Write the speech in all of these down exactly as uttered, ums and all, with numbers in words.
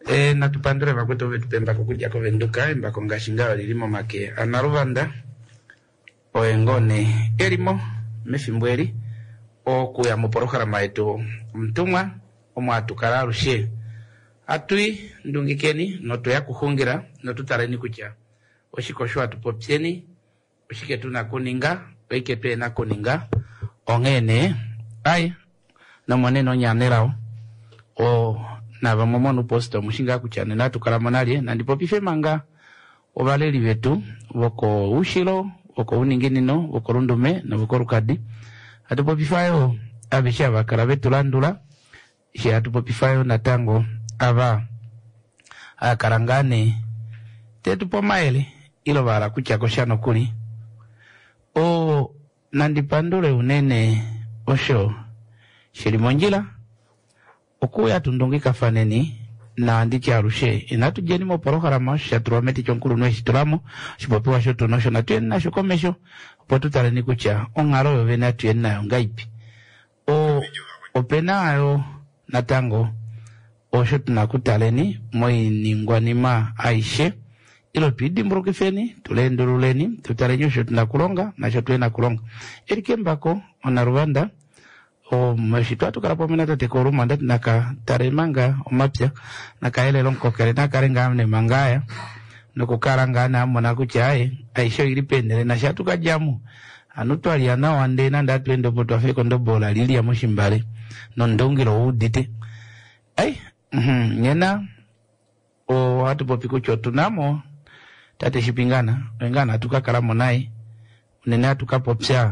E natupandure bakweto betu pemba kukuja ko venduka emba kongashinga lilimo make anaruvanda oengone elimo mefimbweli okuya mu programa yetu mtumwa omwatukala rushe atui ndungikeni noto ya kuhungira notutareni kucha oshikosho atupopyeni oshike tuna kuninga oike tu ena kuninga ongene ai na moneno nyanelao o na bamomono posto mushinga kuchane natukala monalie na ndipo pifemanga obaleli betu boko ushilo boko uninginino boko rundume na boko rukadi atupo pifayo abisha bakara betu landula shi atupo pifayo natango aba akarangane tetupo maele ilo bara kuchako shano kuli o nandipandure unene osho shilimonjila okuya tundungika faneni na ndichi arushe inatu jeni mo poroharama shaturometi chonkulu nwe shituramo shipopiwa shoto nosho na tuyen na shukomesho potu taleni kucha ongaro yove na tuyen na yongaipi o opena ayo natango o shotu na kutaleni moi ningwanima aishe ilo tuidi mbruki feni tulenduruleni tutalenyo shotu na kulonga na shotu na kulonga erikembako onarwanda o mashitwa tukarapo minata tekoro mandat naka taremanga o mapya naka ele lonko kere naka renga amne mangaya noko karanga na mona kuchae aisho ilipendele na shatuka jamu anuto aliana wande na ndatu endo poto afeko ndo bola lili ya mshimbale nondongiro udite ai mhm nyena o hatu popiku chotu namo tate shipingana wengana tukakala monai unene tukapopsha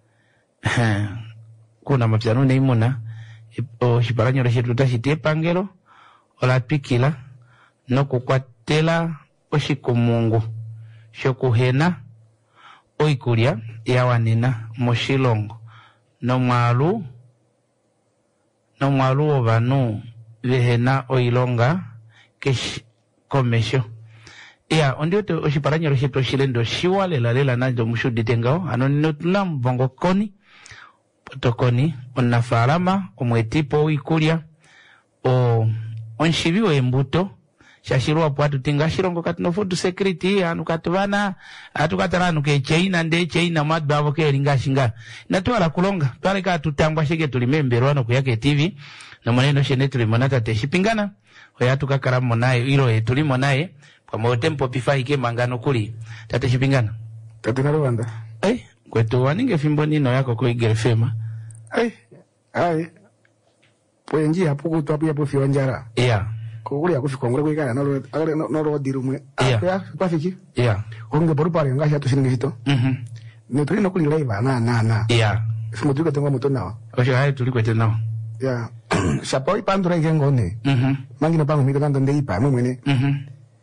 kuna mapyano ne imuna o shiparanyo reshetu tashite pangero ola pikila no kukwatela oshikumungu shokuhena oikulia yawanina moshilongo no mwalu no mwalu obanu vehena oilonga kesh komesho ya ondiote oshiparanyo reshetu shilendo shiwale la lela najo mushuditengao anonino tunambongo koni tokoni onafalama omwetipo ikulia o onshibiwe embuto shashirwa pwatu tinga shirongo katino food security anu katubana atukatara anu ke China nde China madbabo ke linga shinga natwala kulonga twale ka tutangwa shike tulimemberwa no kuyake T V na maneno shene tulimonata te shipingana oya tukakara monaye ilo e tulimo naye kwa motempo pifai ke mangano kuli tate shipingana tate narwanda eh kwetu waninge fimbo nino yako ko igerefema ai ai poenji hapo kutopa hapo fionjara yeah kuguri akufika ngure kwikana no no no ro dirumwe yeah pafiki yeah onge boru pare ngasha to sininge hito mhm ne tuli no kuli live na na na yeah simo tuka tengo moto nao osho hai tuli kwete nao yeah shapo ipandura ngengone mhm mangino pango mito kando ndei pa mwene mhm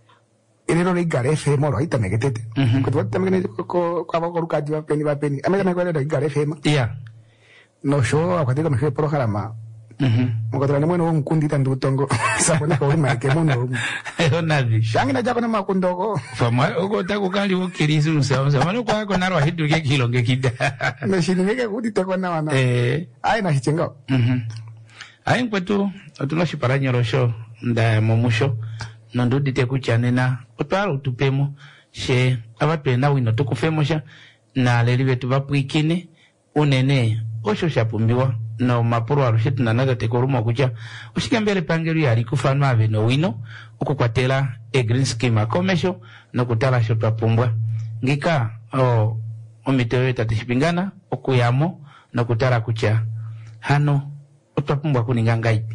elero le garefe moro ita megetete ko to tamene ko ko ko rukaji wa peni wa peni ameka me kwenda garefe ma yeah no show akwateka mekwe programa mhm mukotora nemwe no nkundi tandu tongo sabona ko ma ke mono eyo nabi shangi na jako na makundoko fama uko takukali ukirisu usawa samano kwa ko narwa hidu ke kilonge kida me shiningeke kuti teko na wana eh ai na hichenga mhm ai kwetu atuna shiparanya rosho nda momusho nondudi te kuchanena otwaro tupemo she abatwena wino tukufemosha na leliwe tubapwikine unene osho shapumbiwa no mapuro arushetu na naga tekorumo kucha ushike mbele pangelu yari kufanwa ave no wino ukukwatela e green scheme akomesho no kutala shotwa pumbwa ngika o omitewe tatishipingana okuyamo no kutala kucha hano otwa pumbwa kuninga ngaipi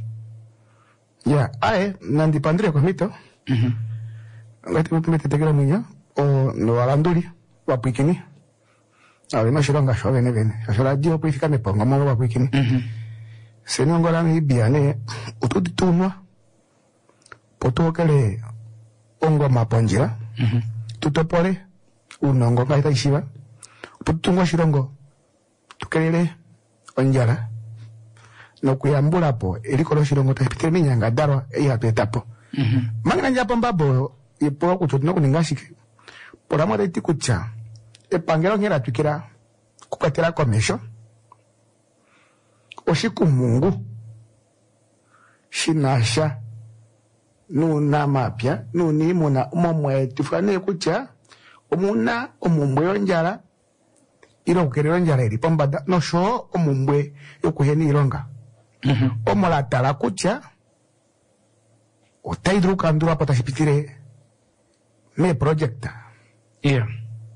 ya ae nandi pandire kwa mito mhm ngati mupimete tegera munya o no alanduli wapwikini awe no shiranga shwa bene bene shara dio pwifika ne ponga mo wapwikini mhm senongola ni biane ututi tunwa potokele ongo maponjira mhm tutopole unongo kaita ishiba putungwa shirongo tukelele onjara no kuyambula po elikolo shirongo tapite minyanga darwa eya petapo mhm mangana njapo mbabo ipo kuchotuna kuningashike poramo de tikucha e pangelo ngera tukira kukwatera komesho oshiku mungu shinasha nuna mapya nuni muna umomwe tifane kucha omuna omumbwe onjala ilo kukerera onjala eri pombada nosho omumbwe yokuheni ilonga Mhm. omulatala kucha otaidru kandura pata shipitire me project Yeah.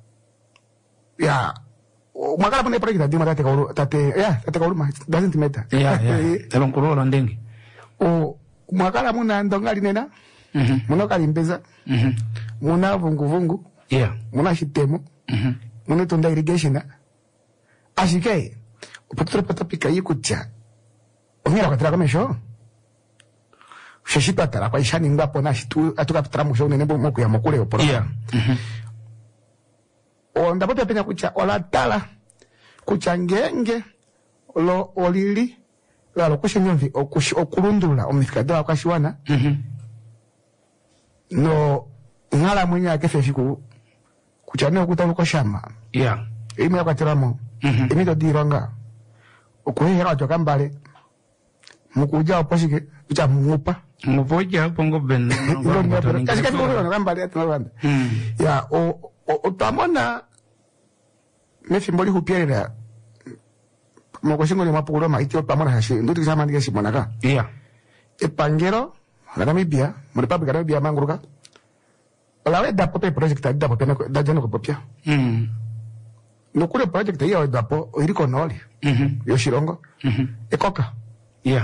ya mwakala pone project adi mata teka tate ya tate kauruma doesn't matter Yeah, yeah. Telon kurola ndenge. o mwakala muna ndongali nena Mhm. muna kalimbeza Mhm. muna vungu vungu Yeah. muna shitemo Mhm. muna tonda irrigation ashike upatro patapika yikucha omira kwatira kamesho sheshito atara kwa ishani ngapo na shitu atuka patramu sho nene bomo kuya mokule oporo Yeah. Mhm. o ndapo penya kucha olatala kucha ngenge lo olili la lokoshe nyomvi okushi okulundula omifikadala kwa shiwana Mhm. no ngala mwenye akefe fiku kucha ne okuta lokoshama Yeah. ime yakwatiramo Mhm. ime to dironga okuhera joka mbale mukuja oposhike kucha mungupa Ngopoja hapo ngoben. ilo mbele kasi kasi kuhera kambale atwanda Mm. ya o o tamona me fimboli hupierera mokoshingo ni mapuro ma itio pamona hashi nduti sama ndike simonaka Yeah. epangero la Namibia mu republic ya Namibia manguruka la we dapo pe project da dapo pe da jeno ko popia Mm. no kule project ya dapo iriko noli Mhm. yo shirongo Mhm. ekoka Yeah.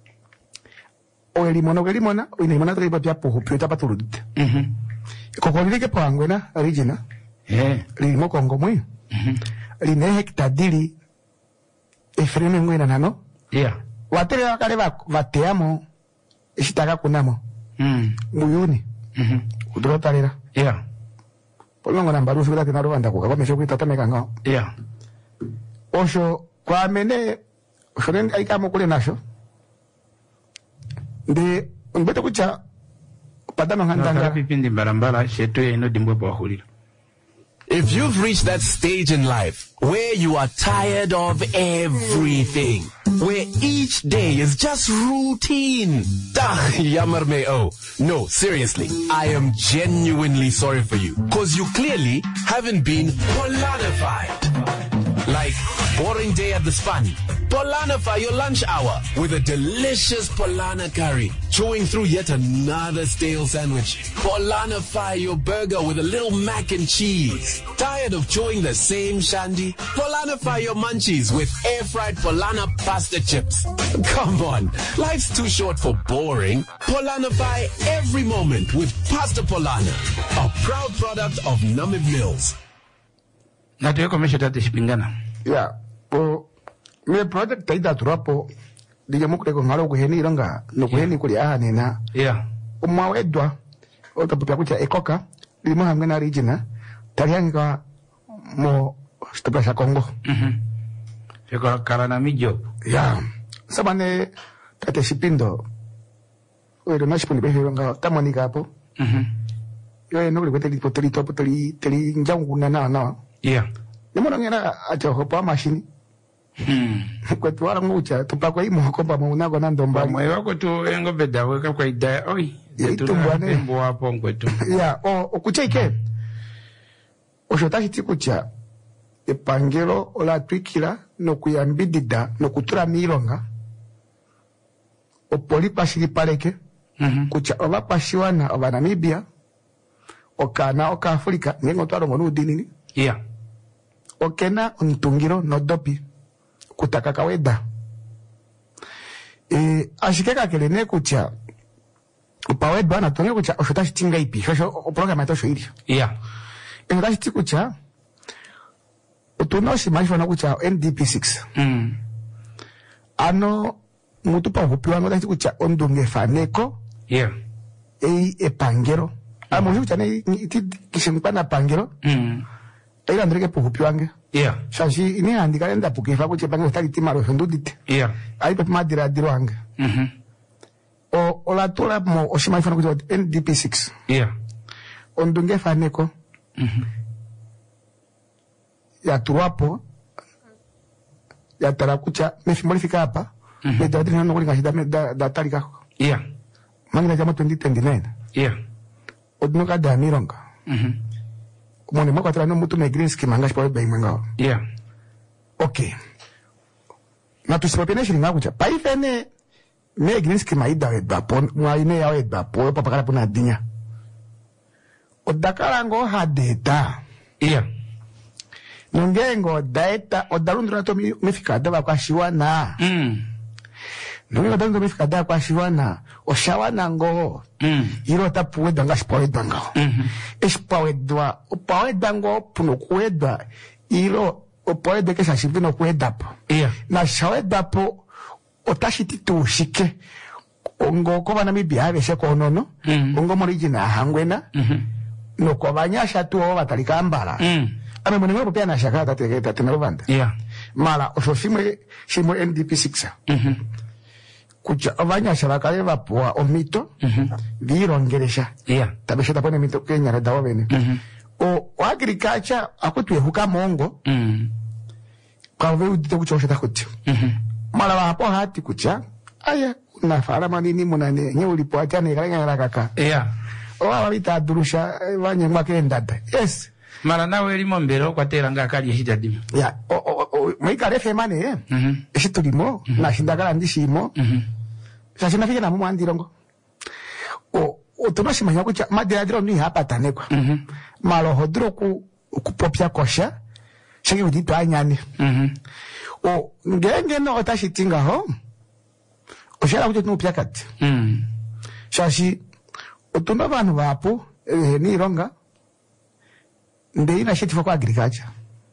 o elimona o elimona o elimona tri popia po hupio ta paturudite Mhm. ekoko lirike pangwena origina Yeah. limo kongo mwi Mhm. line hekta dili efreme ngwena nano Yeah. watere wakale vateamo ishitaka kunamo Mm. muyuni Mhm. kudotarira Yeah. polongo na mbarusu bila tena rwanda kuka kwa mesho kuita tameka ngao Yeah. osho kwa mene osho nende aikamo kule nasho ndi mbete kucha padano Ngandanga ngandanga pipindi barambara shetu ya ino dimbwe kwa hulira. If you've reached that stage in life where you are tired of everything, where each day is just routine, dah, yammer me oh. No, seriously, I am genuinely sorry for you, cause you clearly haven't been Polanified. Like boring day at the span. Polanify your lunch hour with a delicious Polana curry, chewing through yet another stale sandwich. Polanify your burger with a little mac and cheese. Tired of chewing the same shandy? Polanify your munchies with air-fried Polana pasta chips. Come on, life's too short for boring. Polanify every moment with Pasta Polana, a proud product of Namib Mills. Na tuwe komesha tate shipingana. ya po me project taida turapo dije mukule ko ngalo kuheni iranga no kuheni kuli aha nena Yeah. umawedwa otapupya kucha ekoka limo hamwe na region talianga mo stoplasha Kongo Mhm. Feko karana mijo. ya sabane tate shipindo wero na shipindo behe nga tamonika hapo Mhm. yo no kule kweteli poteli topo teli teli njangu na na na Yeah. nimona ngena acha hopa machine Hmm. kwetu wala ngucha tupakwa imo komba mo unago na ndombali Mwe wako tu engo beda weka kwa idaya. Oi. Ya, Yetu itu na mbwane. tembo wapo mkwetu. ya o okuchaike oshotashi tikucha epangelo ola twikila nokuyambidida nokutura milonga opoli pashilipaleke Mhm. kucha oba pashiwana oba Namibia okana oka Afrika ngengo twalongo nuudinini Yeah. okena ontungiro nodopi kutaka kaweda e ashike kakele ne kucha upawedwa na tonge kucha oshotashi tinga ipi shosho oprograma etosho ili Yeah. engashi tikucha utunoshi maisha na kucha N D P six Mm. ano mutu pa hupiwa ngo tashi kucha ondunge faneko Yeah. ei epangero amo kucha ne iti kishinkpa na pangero Mm. ei andreke po hupiwange Yeah. shashi ini andika enda pukifa kucha pangero tali timaro ndudite Yeah. ai pe madira diroange Mhm. o ola tola mo oshima ifana kucha N D P six Yeah. ondunge faneko Mhm. ya tuwapo ya tarakucha mefimboli fika hapa Mhm. me dadri no kulinga shida me da da tarika Yeah. mangina jama twenty twenty-nine Yeah. odnoka da mironga Mhm. mone mwaka tala no mutu me green scheme anga spoil bang manga. Yeah. Okay. Na tusipopene shilinga kucha. Pa ifene me green scheme aida edba pon mwa ine ya edba po papa kala pona dinya. Odakala ngo hadeta. Yeah. Nongengo data odarundura to mefika daba kwa shiwana. Mm. Nongengo darundura mefika daba kwa shiwana. Oshawana ngo. Mm. Iro tapu edanga spoil danga. Mhm. Espoir edwa. Opoe dango puno kuedwa. Iro opoe deke shashivino kuedapo. Yeah. Na shawe dapo otashiti tushike ongo ko bana mibya beshe ko nono Mm. ongo muri jina hangwena Mhm. no ko banyasha tu o batalika mbala Mm. ame mwenye mwe pia na shaka tate tate na rubanda Yeah. mala osofimwe shimo N D P six Mhm. kucha abanyasha bakale bapoa omito Mhm. birongeresha Yeah. tabesha tapone mito Kenya na dawa bene Mhm. o o agriculture akutwe huka mongo Mm. kwa veu dito kuchosha takuti Mhm. mala wapo hati kucha aya na farama nini munane nye ulipo achane kalanga kaka Yeah. owa walita durusha wanye mwake ndada yes Mara nawe limo mbero kwa tera nga kali hijadimu. ya o o o mwika refe mane eh Mhm. esi tulimo na shindagala ndishimo Mhm. sasa nafika na mumu andirongo o o tunoshi manya kucha madira diro ni hapa tanekwa Mhm. malo hodro ku kupopya kosha shiki udito anyane Mhm. o ngenge no otashitinga ho oshara kucho tunu pyakati Mm. shashi otunda vanhu vapo eh, ni ronga ndeina shiti for agriculture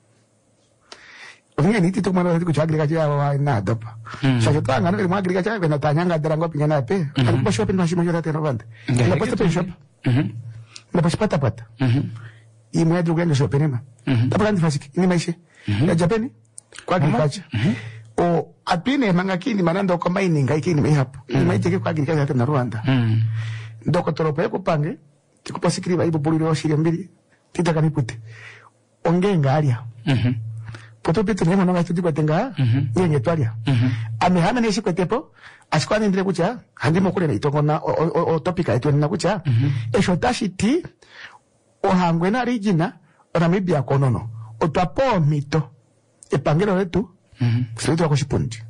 ofinge niti to mwana ku agriculture ya wa na dopa Mm. shashi tanga no mu agriculture vena tanyanga darango pingana pe alipo shop no shimo yote no vande Nga na heke pata pe shop Mhm. na pata pata Mhm. i mu adru gendo shop nema Mhm. tapaka ndi fasiki ni maisha ya japeni kwa agriculture Mhm. o apine manga kini manando kwa mining kini mai hapo ni maiteke kwa agriculture hata na Rwanda Mm. ndoko toropo yako pange tikupasikiri baibo buliro oshiria mbili titaka nipute ongenga alia Mhm. poto pito nemo no ngatu dikwatenga Mhm. ngenge twalia Mhm. ame hana ne shikwetepo ashikwana ndire kucha handimo kule na itongo na o, o, o topic aitu na kucha esho tashiti ohangwe na rigina ona mibia konono otwapo mito epangelo letu Mhm. sito ko shipundi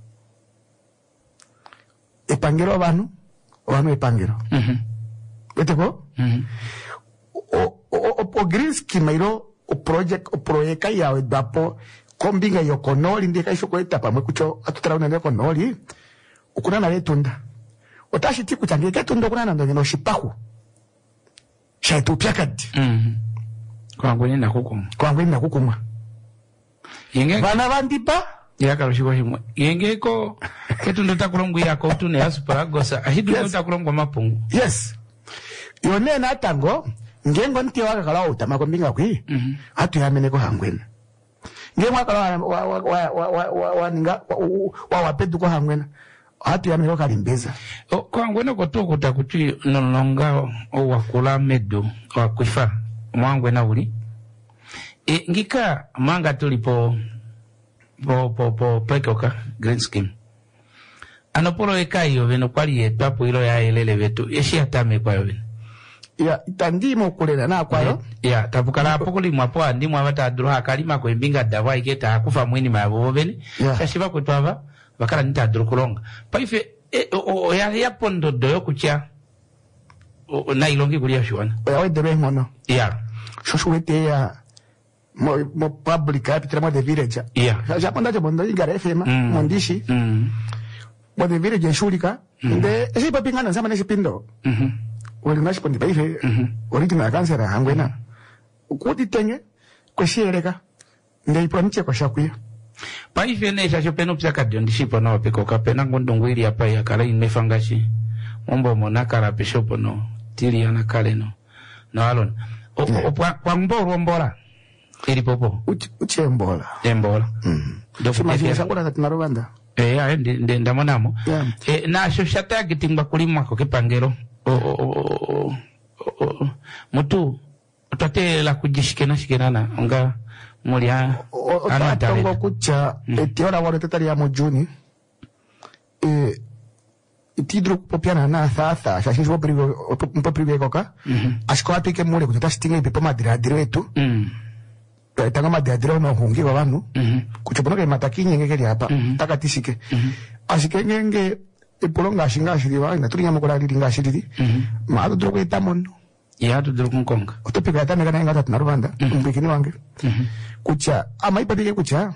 epangelo abantu abantu epangelo Mhm. beteko Mhm. o o o green scheme iro o project o proyeka yawe dapo kombinga yoko noli ndika isho kweta pamwe kucho atutara unene ko noli ukuna na letunda otashi tiku change ketunda kuna na ndonyo shipahu shaitu pyakadi Mhm. Kwa ngweni na kukumwa. kwa ngweni na kukumwa Yenge bana bandipa yakalo shiko himwe. Yenge ko ketu ndo takulongu yako tune ya superagosa. Ahidu ndo takulongu mapungu. yes yone na tango ngengo nti waka kala utama kombinga kwi Mhm. atu yamene ko hangwena ngemwa kala wa wa wa wa wa wa wa ninga wa wa pedu ko hangwena atu yamene ko kalimbeza O kwa ngwene ko to kuta kuti nolonga o wakula medo wa kufa mwangwe na uli. E ngika manga tulipo po po po pekoka green scheme. Anopolo ekayo veno kwali etapo ilo ya elele vetu eshi atame kwa yo veno. ya itandimo kulela na kwalo Ya tabukala pokuli mwapo andi mwabata adruha kalima ko embinga dawa iketa akufa mweni mabo bene. Yeah. Shashiba kutwaba bakala nita adrukulonga. Paife e, o, o ya ya pondo doyo kucha. O, na ilongi kulia shwana. ya wedere mono Ya. shoshu wete ya mo mo public capital mo de village Yeah. ya japonda japonda ingara fema Mm. mondishi Mm. mo de village shulika nde esi papingana nsama nesi pindo Mhm. wali nashi pondi paife Mhm. wali tina kansera hangwena ukuti tenge kweshereka nde ipromiche kwa shakuya Paife ne shasho peno pya kadio ndishipo na wapekoka pena ngondongo ili hapa ya kala imefangashi. Mombo monakara peshopo no tili yana kale no. No alon. O, o, o kwa, kwa mboro mbora. Ili popo. uche mbola Embola. mm Dofu shima tefia. shangura tatina Rwanda Eh ya ndi ndi ndamonamo. Yeah. Eh na shoshata ya kitimba kulima ko kipangero. O o o o o mutu utate la kujishikena shikenana nga mulia ana otatongo kucha etiora wale tetali ya mojuni e tidro popiana na thata shashi swo prigo mpo prigo koka ashiko apike mule kuti tastinga ipepo madira diretu Mm. tanga madira dire no hungi wa vanhu kuchopona ke matakinye ngeke hapa takatisike ashike ngenge ipolonga shinga shiriwa ina turinya mukora liringa shiriri maado dro kweta mono Ya tu dro kunkonga. utopika tana kana ngata tunarubanda mbikini wange kucha ama ipatike kucha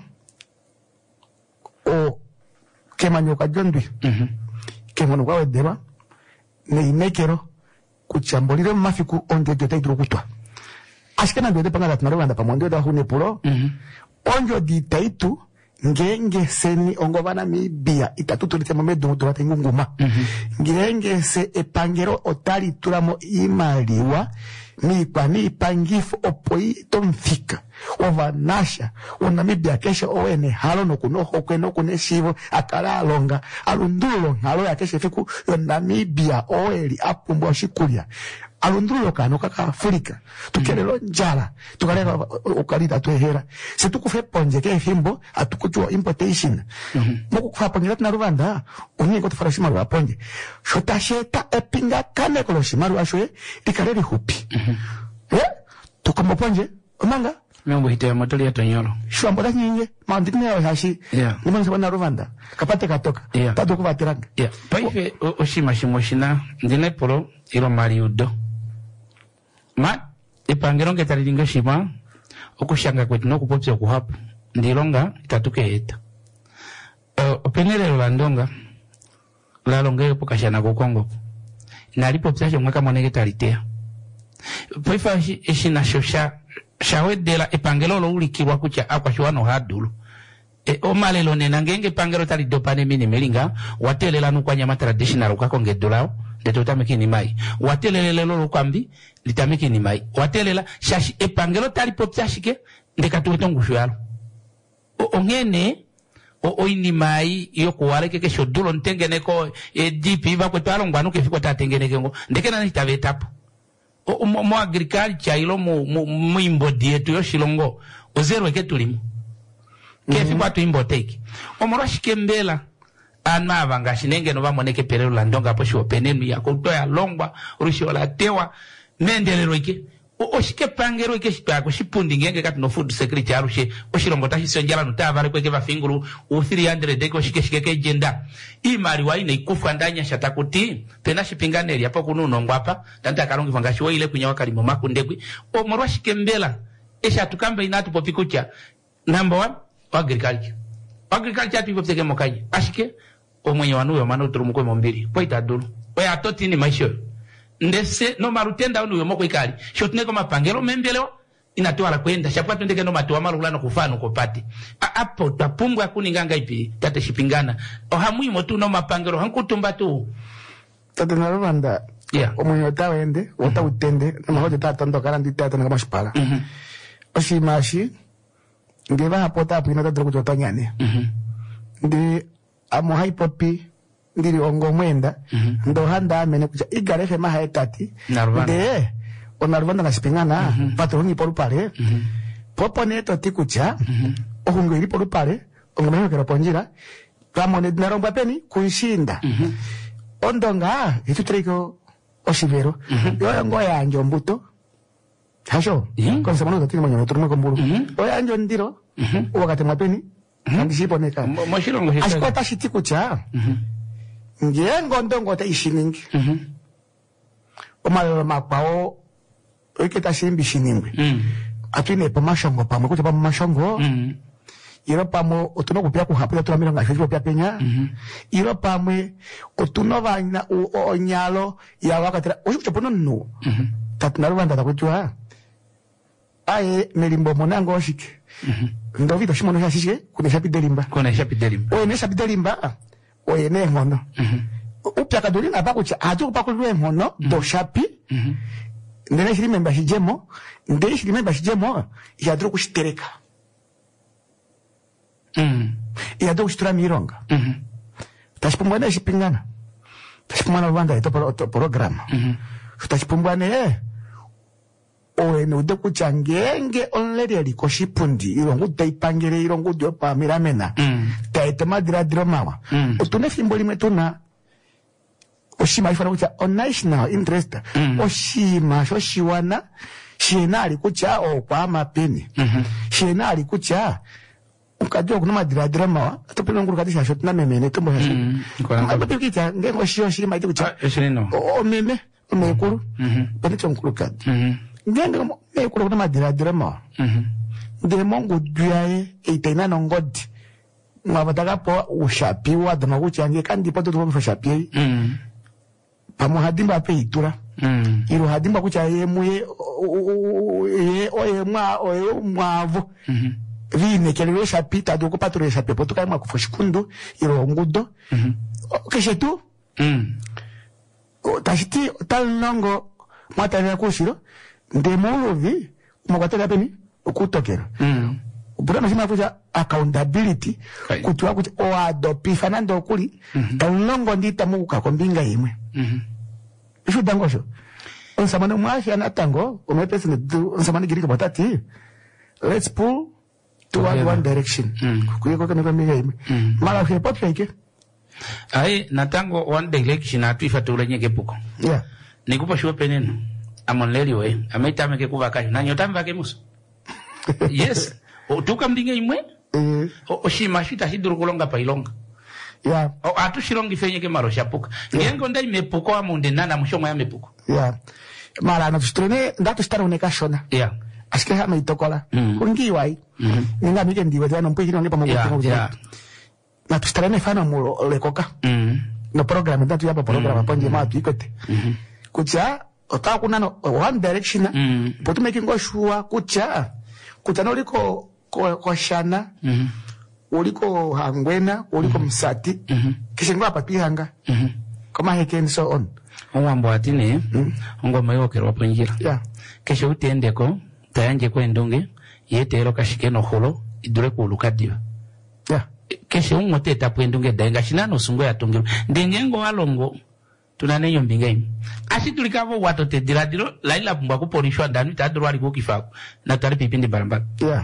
o kemanyoka jondwi Mhm. kemono kwa wedeba ne inekero kuchambolire mafiku onde jote idro kutwa ashikana ndio panga tunarubanda pamondo da hune polo Mhm. onjo di taitu ngenge seni ongovana mibia itatutulite momedo turate ngunguma ngenge se epangero otali turamo imaliwa mipa mipangifo opoi tomfika ovanasha unamibia kesha owene halo nokunoho kweno kunesivo akala alonga alundulo halo ya kesha fiku yonamibia oeli apumbwa shikulia alundulo kano kaka Afrika tukelelo njala tukaleka ukalita tuhera se tukufe ponje ke himbo atukuchwa importation muku kufa ponje na Rwanda unyiko tufara shimaru aponje shota sheta epinga kane kolo shimaru ashwe likaleli hupi eh tukombo ponje omanga Membo hite motoli ya tonyoro. shwambo da nyinge mandikne ya hashi Yeah. nimani sabana Rwanda kapate katoka Yeah. tatu kuvatiranga Yeah. Paife oshima shimoshina ndine polo ilo mari udo. Ma ipangero ngetalinga shima okushanga kwetu nokupopya kuhapu ndilonga itatuke eta. Uh, openere landonga la longa pokashana ko Kongo. Nalipo pyacho mwaka monege talitea. Paifa shina shosha shawedela epangelo lo ulikirwa kucha akwashwano hadulu. E omalelo nena ngenge pangero tali dopane mini melinga watelela nukwanya traditional ukakonge dolao ndeto tameki ni mai watelele lolo kwambi litameki ni mai watelela shashi epangelo tali popyashike ndekatuwetongu shwalo ongene o oini mai yokuwale keke shodulo ntengeneko e dipi ba kwetalo ngwanu kefiko tatengeneke ngo ndekena nitavetapo o mo, mo agriculture ilo mu mu imbodi yetu yoshilongo ozerwe ketulimo kefi kwa tu imboteki omoroshi kembela ana abanga shinenge no bamoneke perero landonga po sho penenu ya kutoya longwa rushi wala tewa mendelero ike o oshike pangero ike shipako shipundi ngenge kati no food security arushe oshilongo tashi sonjala nutavale kweke bafinguru u three hundred deko shike shike ke jenda imali wa ine ikufa ndanya shatakuti tena shipinganeri hapo kununo ngwapa tanta kalongi vangashi wa ile kunyawa kalimo makundegwi omoroshi kembela esha tukamba inatu popikucha number one agriculture agriculture tu ipopseke mokaji ashike omwenye wanuyo mana uturumukwe mombili poita dulu oya atoti ni maisho ndese no marutenda unuyo moko ikali shotuneko mapangelo membeleo inatuala kwenda shapwa tuendeke no matuwa malu ulano kufanu kopati apo tapumbwa akuni nganga ipi tate shipingana ohamui motu no mapangelo hankutumba tu tata na Rwanda yeah omwenye otawende wota utende na mahoja tata ndo karandi tata na mashpala mhm oshimashi ngeba hapota apina tata kutotanyane mhm ndi amo haipopi ndiri ongo mwenda ndo handa amene kucha igarefe maha etati nde onarvanda na sipingana pato hungi poru pare popo neto tikucha ohungo iri poru pare ongo meho kero ponjira kamone dinaromba peni kunshinda ondonga itu triko oshivero yo ngo yanjo mbuto hasho konse mano tatini mwenye turme komburu yo yanjo ndiro wakati mapeni kandi shiponeka moshilongo hisa ashikota shitikucha ngengo ndongo ta ishiningi omalelo makwao oiketa shimbi shiningwe atwine pa mashongo pamwe kuti pa mashongo iro pamwe otuno kupya kuhapula tulamira ngashwe pya penya iro pamwe otuno vanya onyalo ya wakati osho pono no tatna Rwanda takutwa aye melimbo monango oshike ndo vita shimono shashike kunesha pidelimba kunesha pidelimba oye nesha pidelimba oye ne ngono upya kaduli na pakucha ajo pakulwe ngono do shapi ndene shiri memba shijemo ndene shiri memba shijemo yadro kushitereka mhm yadro kushtura mironga mhm tashipumwana shipingana tashipumwana Rwanda ito programa mhm tashipumwana eh oye no de kuchangenge onleri aliko shipundi irongo taipangere irongo dio pa miramena taite madira diro mama utune fimbo limetuna oshima ifana kucha on national interest Mm. oshima sho shiwana shena ali kucha o kwa mapeni Mhm. shena ali kucha ukajua kuna madiradira mawa atopena nguru kadisha shot na memene tumbo ya Mm. Kwa nanga. ngabo tikita ngengo shio shima ite kucha Ah, shirino. o meme o mekuru Mhm. pele chonkuru kadi Mhm. ngengo mekuru kuna madiradira mawa Mhm. de mongo duaye itaina nongodi mwabataka po ushapi wa dama kuchange kandi poto tuwa mfashapi Mhm. pamu hadimba pe itura Mhm. iru hadimba kucha ye muye ye oye mwa oye mwavo Mhm. vine kelele shapi tadu ko patro shapi poto kai mwa kufashkundu iru ngudo Mhm. keshe tu Mhm. tashiti tal nongo mwata ya kushiro ndemolo vi mwataka peni ukutokera Mhm. Bura mashima kuja accountability Right. kutuwa kuja o adopi fanando kuli Mhm. talongo ndita muka kombinga imwe Mhm. ishu dangosho onsamana mwashi anatango umepesi ndu onsamana girika batati let's pull toward Together. one direction Mm. kuyeko kana kombinga imwe Mm. mala ke pot like Ai natango one direction atuifa tulenye kepuko. yeah Nikupa shuwe penenu. Amonleli we. Ameitame ke kuva kayo. Na nyotame vake muso. Yes. O tuka mdinge imwe. eh O, o shima shita hiduru kulonga pa ilonga. yeah O atu shirongi fenye ke maro shapuka. Ngengo ndai mepuko wa munde nana mshongo ya mepuko. yeah mala na tustrene ndatu stara uneka shona Yeah. aske hama itokola Mm. kungi wai Mhm. ninga mike ndiwe jana mpiki nonge pamoja Yeah. kwa Yeah. na tustarene fana mu lekoka Mhm. no program ndatu yapa program Mm. ponje ma tuikote Mhm. kucha otaka kuna no one direction Mm. but making go sure kucha kucha no liko ko ko shana Mhm. uliko hangwena uliko msati Mhm. kisha ngwa papi hanga Mhm. kama heke and so on Owambo atine. Mm. Ongo mayo kerwa ponjira. yeah Kesho utendeko. Tayanje kwa ndunge. Yete ero kashike no holo. Idure kuulukadio. yeah Keshe ungote tapwendunge daenga shinano sungo ya tungiru ndengengo walongo tunane yombinga imi asi tulikavo wato te diradiro laila mbwa kuporishwa ndanu itaduru wali kukifaku na tari pipindi barambara yeah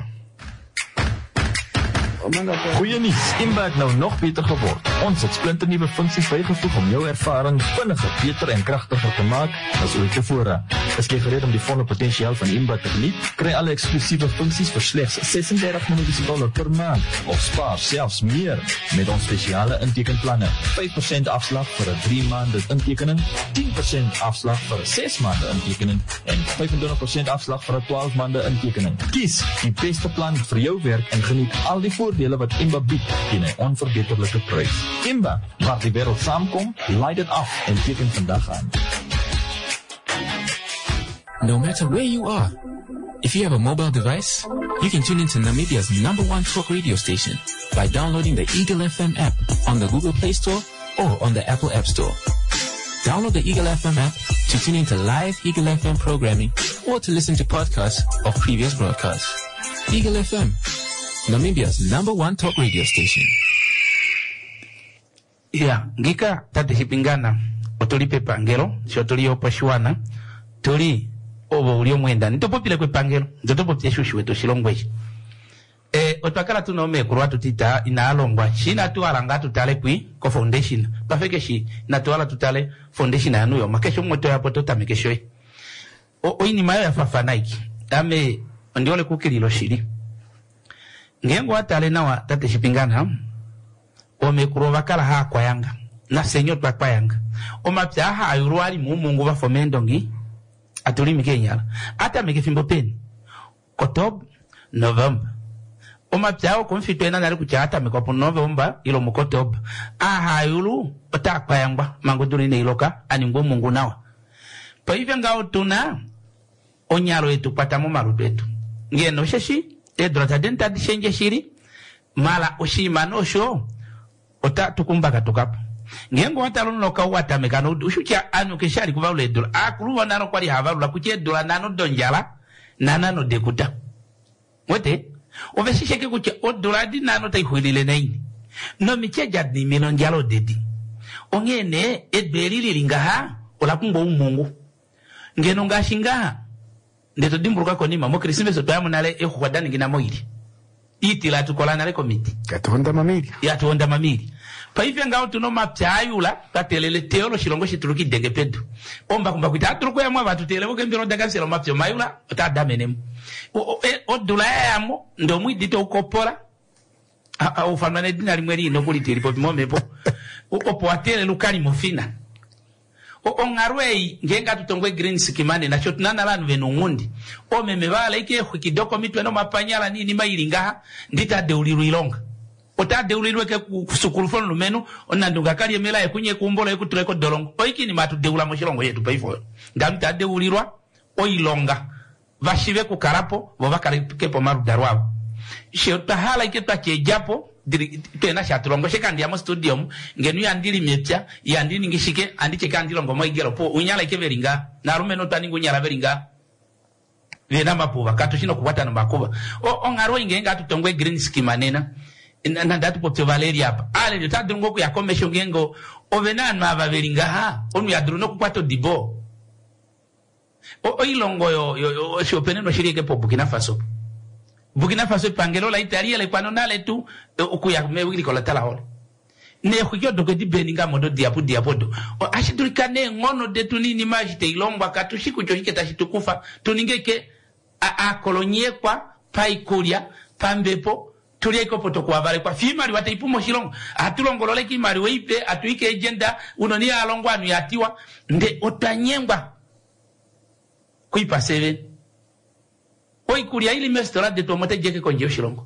omanga kwa Goeie nuus, Imba het nou nog beter geword. Ons het splinternuwe funksies bygevoeg om jou ervaring vinniger, beter en kragtiger te maak as ooit tevore. Is jy gereed om die volle potensiaal van Imba te geniet? Kry alle eksklusiewe funksies vir slegs ses en dertig dollar per maand of spaar selfs meer met ons spesiale intekenplanne. vyf persent afslag vir 'n drie maande intekening, tien persent afslag vir 'n ses maande intekening en vyfentwintig persent afslag vir 'n twaalf maande intekening. Kies die beste plan vir jou werk en geniet al die voordele wat Imba bied teen 'n onverbeterlike prys. Imba, waar die wêreld saamkom, laai dit af en teken vandag aan. No matter where you are, if you have a mobile device, you can tune into Namibia's number one talk radio station by downloading the Eagle F M app on the Google Play Store or on the Apple App Store. Download the Eagle F M app to tune into live Eagle F M programming or to listen to podcasts of previous broadcasts. Eagle F M, Namibia's number one talk radio station. ya ngika tate hipingana otoli pepa ngelo si otoli opashuana toli obo ulio mwenda nitopopile kwe pangelo nitopopile shushu wetu shilongwe eh otwakala tunome kurwa tutita inaalongwa shina tu alanga tutale kwi ko foundation pafeke shi natuala tutale foundation anu yo makesho mweto yapo totamekesho e o oini mayo ya fafanaiki ame ndiole kukililo shiri ngengo atale nawa tate hipingana omekuro bakala ha kwayanga na senyo twa kwayanga omapya ha ayurwali mumungu ba fomendongi atuli mikenyala ata mekefimbo peni kotob november omapya o konfitwe na nali kuchata mekopo november ilo mukotob aha ayulu ota kwayanga manguduri ne iloka aningwo mungu nawa pa hivyo ngao tuna onyalo yetu pata mu marupetu ngeno sheshi edrota denta dishenje shiri mala oshima no sho ota tukumbaka tukapo ngengo watalo noka watamekano ushucha anu keshali kuva ule dola akuluwa nano kwali havalula kuche dola nano donjala nanano dekuta wote ovesisheke kuche o dola di nano taihuilile naini no micheja di milonjalo dedi ongene edbelili lingaha ola kumbo umungu ngeno ngashingaha ndeto dimburuka konima mo krisimbe so twamu nale ehwadani ngina moili iti la tukolana le komiti Katuonda mamiri. ya tuonda mamiri pa hivyo ngao tuno mapyayula tatelele teolo shilongo shituruki denge pedu omba kumba kuita turuko ya mwa batu televo kembiro daga selo mapyo mayula ta damenem o o dula yamo ndo mwidito ukopora a o fanane dinari mweri no kulitiri po momepo o po atele lukali mofina o ongarwei ngenga tutongwe green sikimane na chotunana lanu venungundi o memebala ike kidoko mitwe no mapanyala nini mailinga ndita de ulirulonga otade ulirwe ke kusukulu fono lumenu onandunga kali emela ekunye kumbola ekutreko dolongo oiki ni matu deula moshilongo yetu paifo ndamta de ulirwa oilonga vashive ku karapo bobakari kepo maru darwa shota hala iketa ke japo tena shatrongo shekandi amo studium ngenu yandili mepya yandini ngishike andike kandi longo moigero po unyala ikeveringa na rumeno taningu nyala veringa vena mapuva katushino kuwata no makuba o ongaro ingenga tutongwe green skimanena na ndatu popte Valeria hapa ale ndio tadrungo ku yakomesho ngengo ovenana mavaveringa ha onu yadruno kupwato dibo o oilongo yo yo shopeneno shirike po Burkina Faso Burkina Faso pangelo la Italia le kwano nale tu okuya mewili kola tala hole ne khukyo doke di beninga modo diapu diapodo o ashidurikane ngono de tunini majite ilomba katushiku chohike tashitukufa tuningeke a, a kolonye kwa paikulia pambepo tulie ko poto kwa vale kwa fimari wataipumo shilongo atulongolole ki mari weipe atuike agenda unoni alongo anu yatiwa nde otanyengwa kuipa seven oi kulia ili mestora de tomote jeke konje shilongo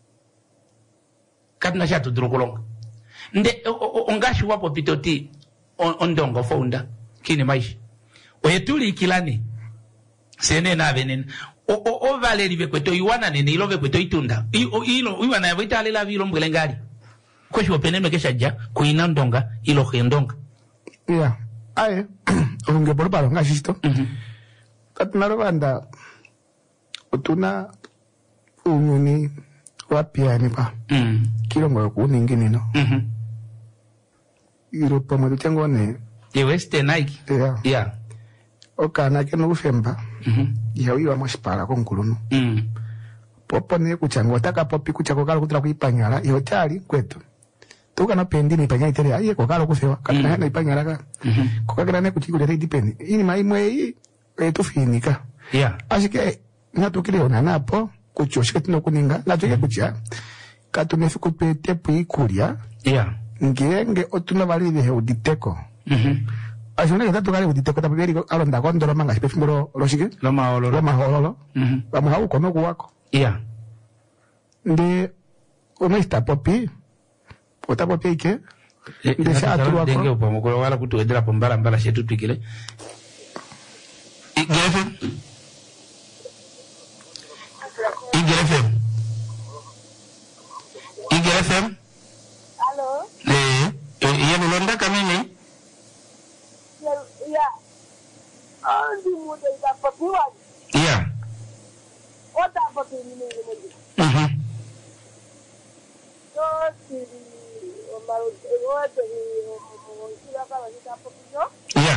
katna shatu drukolongo nde ongashi wapo pitoti ondongo fonda kini maishi oyetuli ikilani sene na venen o o o valeri bekweto iwana nene ilo bekweto itunda ilo iwana yavitale la vilo mbelengari ko shi openeme keshaja kuina ndonga ilo khendonga ya aye unge porparo ngashisto mhm katnaro banda utuna unyuni wapia ni pa mhm kilongo ku ningini no mhm iro pomo tengo ne de weste nike ya ya okana ke no femba mhm ya wiwa moshipala konkuluno mhm popo ne kuchangwa taka popi kuchako kala kutra kuipanyala yotali kwetu tukana pendini panya itere aye ko kala kufewa kana na ipanyala ka mhm kokagana ne kuchiko de dipendi ini mai mwe etu finika ya ashike natukile ona napo kuchoshike tino kuninga natuke kucha katunefi kupete puikulia ya ngenge otuna bali de uditeko mhm ashone que tatu kale uditeko tapiri alonda kondoro manga sipefimboro loshike lo maolo lo maholo mhm vamos a uko no kuwako ya de uno está popi ota popi ike de sha atu wako denge opo mukolo wala kutuedera pombala mbala shetu tukile igerefe igerefe igerefe Halo? eh iya nulonda kamini Ya. Ah, di muda ida papiwa. iya Ota papi ni ni ni. mhm So si maru ewote ni sila kala ni ta papiwa. iya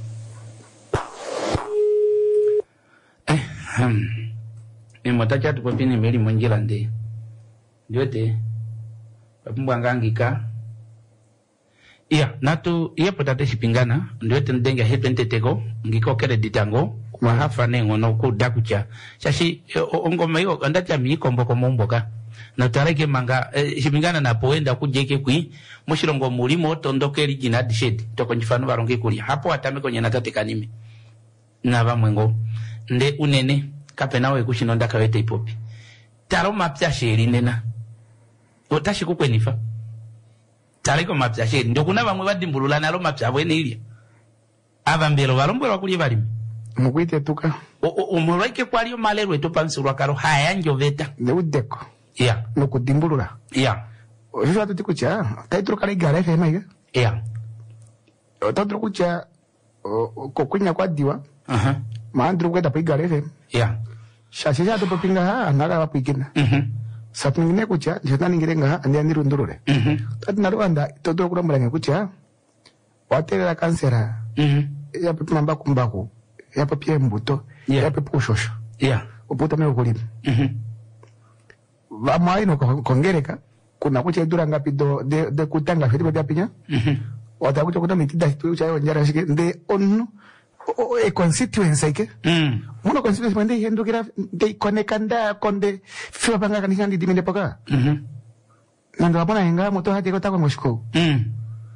eh hmm ni motacha tupopini meli monjila ndi ndote papumbwanga ngika iya natu iya potate shipingana ndote ndenga hepente tego ngiko kere ditango mahafa nengo no ku dakucha shashi ongoma yo andacha mi kombo ko momboka na tareke manga eh, shipingana na poenda kujeke kui mushilongo mulimo tondoke lijina dishedi toko njifano baronge kuli hapo atame kwenye natate kanime na bamwengo nde unene kapenawe kushinonda kawete ipopi taro mapya sheri nena otashi kukwenifa tareko mapya sheri ndo kuna bamwe badimbulula nalo mapya bwene ilya abambelo balombwera kuli balimi mukwite tuka umulaike kwaliyo malero etopansulwa kalo haya njoveta de udeko ya no kudimbulula ya osho atu tikucha taitro kale gare fe maiga ya otatro kucha ko kunya kwa diwa aha maandro kwenda pa gare fe ya shashi ya to popinga ha anala wa pikina mhm sapingine kucha jetani ngirenga andi andi rundurule mhm tatina rwanda toto kurambula kucha waterera kansera mhm ya pepe mamba kumbaku ya pepe mbuto Yeah. ya pepe ushosho ya uputa me ukulima mhm vamos ahí no congereka kuna kuche dura ngapi do de de kutanga fiti bya pinya mhm wata kuche kuta mitida tu cha njara shike de onu e constituency ke mm muno constituency mende hendo kira de konekanda konde fio banga kanisa ndi dimende poka mhm nando apona henga moto hati kota kwa moshko mm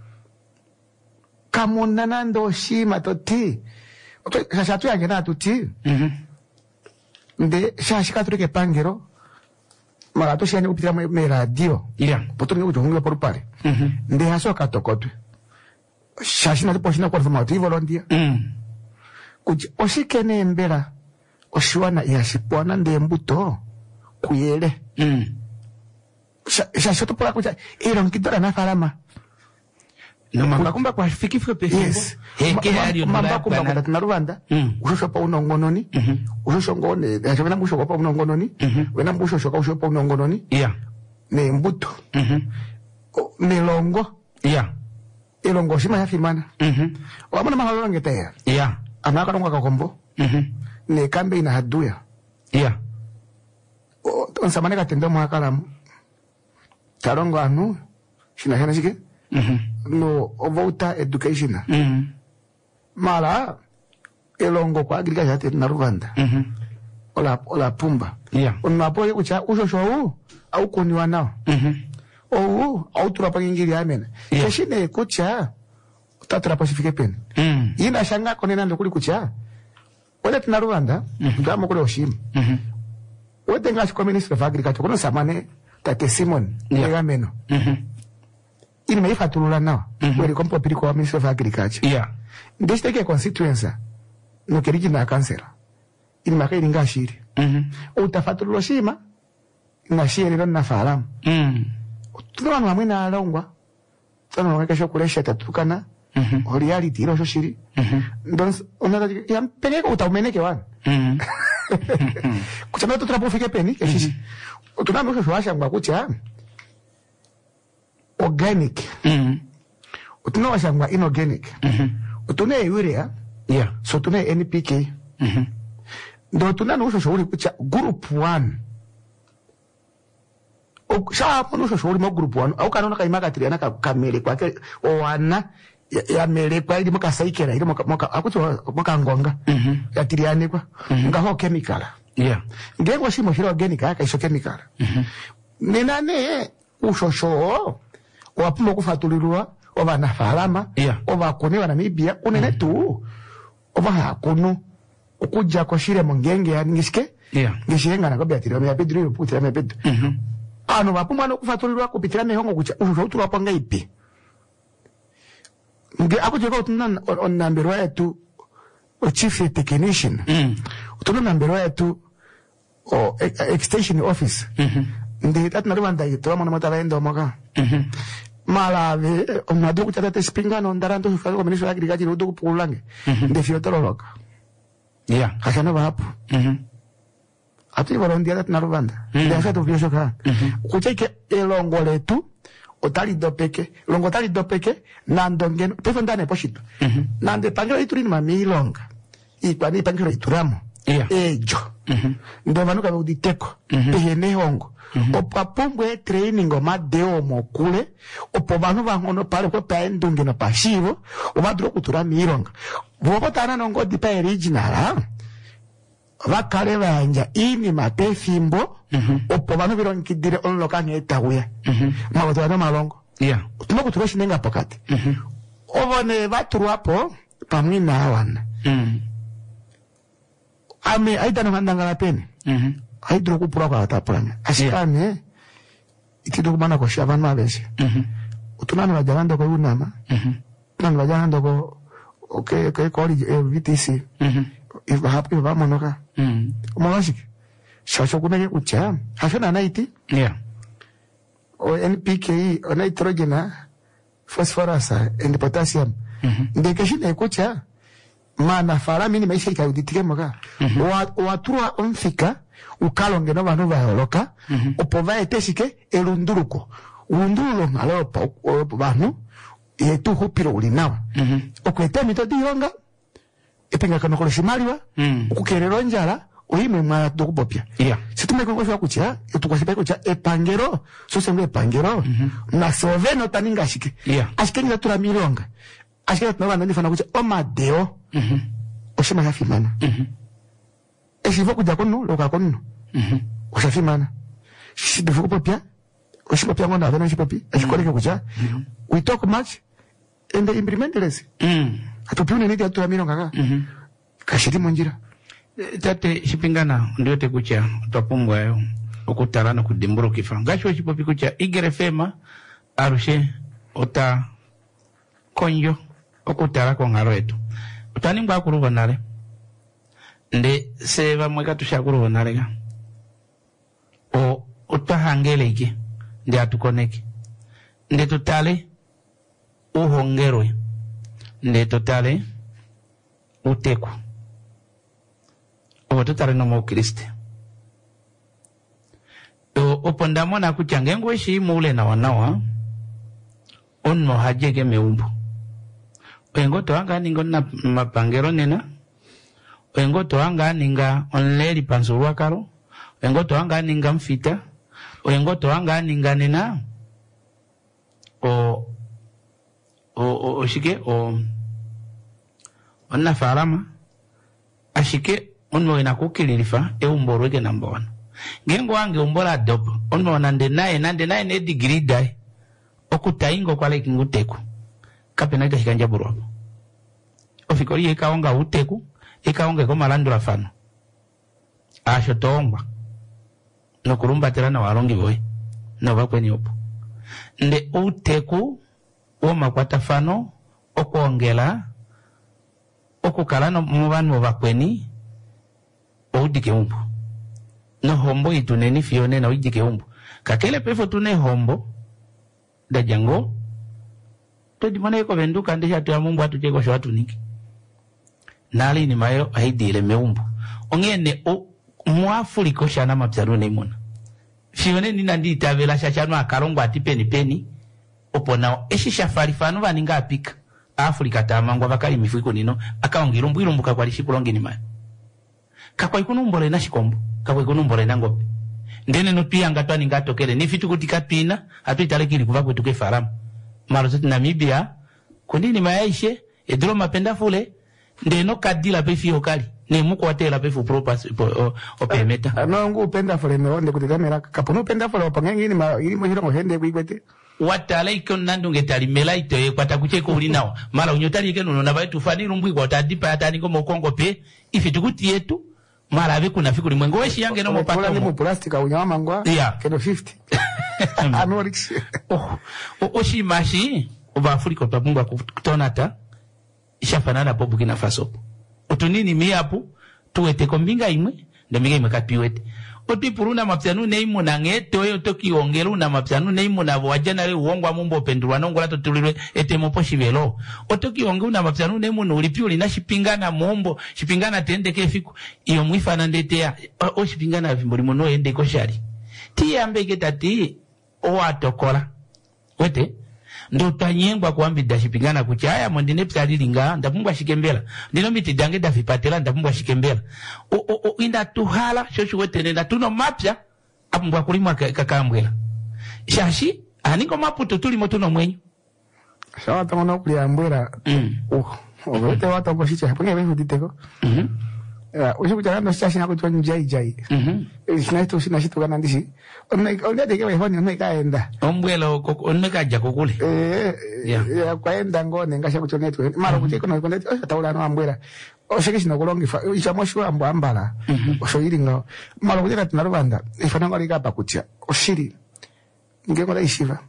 kamona nando shima toti oto shashatu yange na tuti mhm nde shashika tureke pangero mara to shani upitira me radio yeah potoni ujonga por pare mhm nde haso katokotwe shashina to poshina kwa formative volontia mm kuji oshikene mbera oshiwana yashipona nde mbuto kuyele mm shashoto pora kuja ero nkidora na farama no mamba kumba kwa fiki fiki peke yes heke radio mamba kumba kwa tuna Rwanda usho pa unongononi usho ngone yashobena musho pa unongononi wena musho shoka usho pa unongononi yeah ne mbuto mhm ne longo yeah elongo shima yafimana mhm wamona mahalo ngetea yeah anaka longa kakombo mhm ne kambe ina haduya yeah onsamane katendo mwakalamu tarongo anu shina shana shike mhm no voter education mhm mala elongo kwa agriculture na Rwanda mhm ola ola pumba yeah unapoye kucha ushosho huu au kuniwa nao mhm oh au turapa ngiri amena yeah. kashine kucha tatura pacifique pen mm ina shanga konena ndo kuli kucha wale tuna Rwanda ngamo kule oshima mhm wote ngashi kwa minister of agriculture kono samane tate Simon yeah. Ngameno mhm ini meifatulula nao mm-hmm. wele kompo piriko wa minister of agriculture yeah ndishiteke constituency no keriji na kansela ini makairi ngashiri mhm utafatulula shima na shiri na falamu mm tuno na mwina alongwa tano weka shokulesha tatukana mhm reality ilo shoshiri mhm ndon onaka yampeleka utaumeneke wana mhm kuchana tutrapofike peni keshishi tunano shosho washa ngwa kucha organic mhm utuna washa ngwa inorganic mhm utuna urea yeah so tuna N P K mhm ndo tunano shosho uri kucha group one o sha pono shosho uri mo group one au kanona kaimaka tiriana ka kamele kwake owana ya, ya mele kwa ili muka saikera ili muka muka akucho muka ngonga mhm ya tiriane kwa ngaho chemical yeah ngengo shimo shiro organic aka iso chemical mhm ninane ushosho wapimo kufatulirwa obana falama yeah obakone bana mibia unene tu oba kunu okuja ko shire mongenge ya ngishike yeah ngishenga na kobiatira me pedro yo putira me pedro mhm ano bapuma no kufatulirwa kupitira mehongo kucha ushosho turapanga ipi nge akujeka utunan on number wetu o chief technician mm utunan number wetu o extension office mhm ndi tatna Rwanda yito mwana matabaendo moka mhm malave onado kuchata tespingano ndaranto hifadhi kwa ministry agriculture udo kupulange ndi fiotoloka yeah hashana bapo mhm ati barondia tatna Rwanda ndi ashato vyoshoka kucheke elongo letu otali dopeke longo tali dopeke nando ngeno peso ndane poshito mhm nande pangiro iturini mamilonga ikwani pangiro ituramo yeah ejo mhm ndo vanuka uditeko ehene hongo opo apumbwe training o madeo mokule opo vanu vangono pale kwa paendunge no pashivo obadro kutura mironga bobo tana nongo dipa original vakale vanja ini matefimbo opo vanu vironkidire onlokanye etawe mabato vana malongo yeah tuma kutura shinenga pokati obone vaturu apo pamwina awana mhm ame aidana vandangala pene mhm haidro kupura kwa tapurana ashikane yeah. Itido kumana kwa shaban mabese mhm utunano wajalando kwa unama mhm tunano wajalando kwa okay okay kwa V T C mhm ifa hapo ifa monoka mhm mwashiki shasho kunake kucha hashona naiti yeah o N P K o nitrogen phosphorus and potassium mhm ndekeshine kucha mana fara mini maisha ikayuditike moka wa watura onfika ukalonge no banu bayoloka opova etesike elunduruko undulo ngalopa banu yetu hupiro ulinawa okwete mito diyonga epenga kano kolo shimaliwa ukukerero njala oime mwa dokupopya Yeah. situme kongo fya kucha etukwasipa kucha epangero so semwe epangero na soveno taninga ashike Yeah. ashike ni tura milonga ashike tuna bana ndifana kucha o madeo Mhm. oshima ya fimana Mhm. eshivo kuja kono loka kono Mhm. oshafimana shidivu kupopya oshipopya ngonda avena shipopi ashikoleke kucha we talk much and they implement less Mm. atupune nidi tura milonga ka Mhm. kashiri monjira tate shipingana ndio te kucha twapumbwa yo okutala no kudimbura kifa ngacho chipopi kucha igere fema arushe ota konjo okutala ko ngalo etu utani mbwa kuruba nale nde seba mweka tushakuruba nale ga o utahangele iki ndi atukoneki nde tutale uhongerwe nde tutale uteku o tutale no mo kriste o opondamo na kuchange ngweshi mule na wanawa onno hajege meumbu oengo to anga ningo na mapangero nena oengo to anga ninga onleri pansurwa karo oengo to anga ninga mfita oengo to anga ninga nena o o o, o shike o onna farama ashike onno ina kukililifa e umborweke number one ngengo wange umbora dopo onno nande naye nande naye ne degree dai okutaingo kwale kinguteku kapena ita hikanja burobo ofikori ekaonga uteku ekaonga ko malandura fano asho tomba no kurumba tera na warongi boy no bakweni opo nde uteku o makwata fano okuongela okukala no mubanu bakweni odike umbu no hombo ituneni fione na udike umbu kakele pefo tune hombo da jango to di mana ko benduka ndesha to amumbu atuje sho atuniki nali ni mayo aidile meumbu ongene o muafuli ko shana mapyaru ne mona fione ni nandi tabela shachano akarongo atipeni peni opona eshisha farifano baninga apika Afrika tamangwa bakali mifuko nino akaongira umbu irumbuka kwa lishikulongi ni mayo kakwa ikunumbole na shikombo kakwa ikunumbole na ngobe ndene no piyanga twani ngatokele ni fitu kutika pina atu italekili kuva kwetu ke faramu maro zetu Namibia kundini mayaishe edro mapenda fule ndeno kadila pe fi okali ne muko watela pe fu propas o, o pemeta no ngu upenda fule me onde kutikamera kapono upenda fule opangengi ni ma ili mojira mohende kuigwete watala ikon nandu ngetali melaito e kwata kucheko uli nao mara unyotali ikenu no nabaitu fani rumbu kwa tadipa atani ko mokongo pe ifitu kuti yetu mara abe kuna fikuri mwengo weshi yange no mopata mo plastica unyama mangwa yeah. keno fifty anorix oh o oshimashi oba Afrika twabungwa kutonata ishafanana po Burkina Faso otunini miapu tuwete kombinga imwe ndominga imwe kapiwete oti puruna mapyanu neimo na ngeto yo toki ongelu na mapyanu neimo na wajana le uongwa mumbo pendurwa nongola totulwe etemo poshivelo otoki ongelu na mapyanu neimo no ulipiuli na shipingana mombo shipingana tende kefiku iyo mwifana ndetea o, o shipingana vimboli mono ende koshari ti ambeke tati o atokola wete ndo tanyengwa kuambi dashipingana kuchaya mondine psalilinga ndapumbwa shikembela ndino miti dange dafipatela ndapumbwa shikembela o o o inda tuhala shoshu wetene na tuno mapya apumbwa kulimwa kakambwela shashi aningo maputo tulimo tuno mwenyu sawa tamono kuliambwela mm uh ogote watu ngoshicha hapo ngebe nditeko mhm ya usho kuchana ndo shashi nako twa njai jai mhm sinaito sinashito kana ndishi onna onna dege wa honi onna kaenda ombwela onmeka jako kule eh Yeah. ya kwaenda ngone ngasha kuchonetu mara kucheko no kwenda oh taula no ambwela osheke shino kulongifa ichamoshu ambo ambala osho iringa mara kucheka tunarubanda ifana ngari kapa kucha oshiri ngengo la ishiva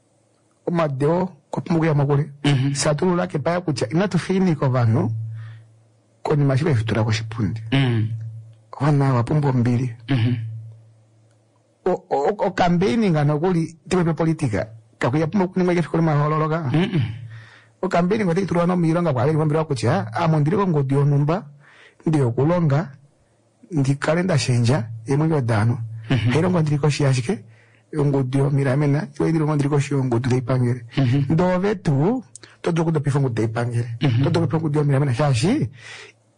omadeo kopumugu ya magore Mhm. satulu lake paya kucha inatufini ko vanhu koni mashibe fitura ko shipundi mm wana wapumbo mbili mhm o o, o campaigning ngano kuli tipe politika kakuya pumo kuni mweke fikuri maholologa mhm o campaigning ngote turwa no milonga kwa ali mbira kucha amondire ko ngodio numba ndio kulonga ndi kalenda shenja yemwe yodano hero ngondiri ko shiyashike ngodio miramena yoidiro ngondiri ko shiyo ngodio ipangere ndo vetu todo kudo pifongo de ipangere todo pifongo dio miramena shashi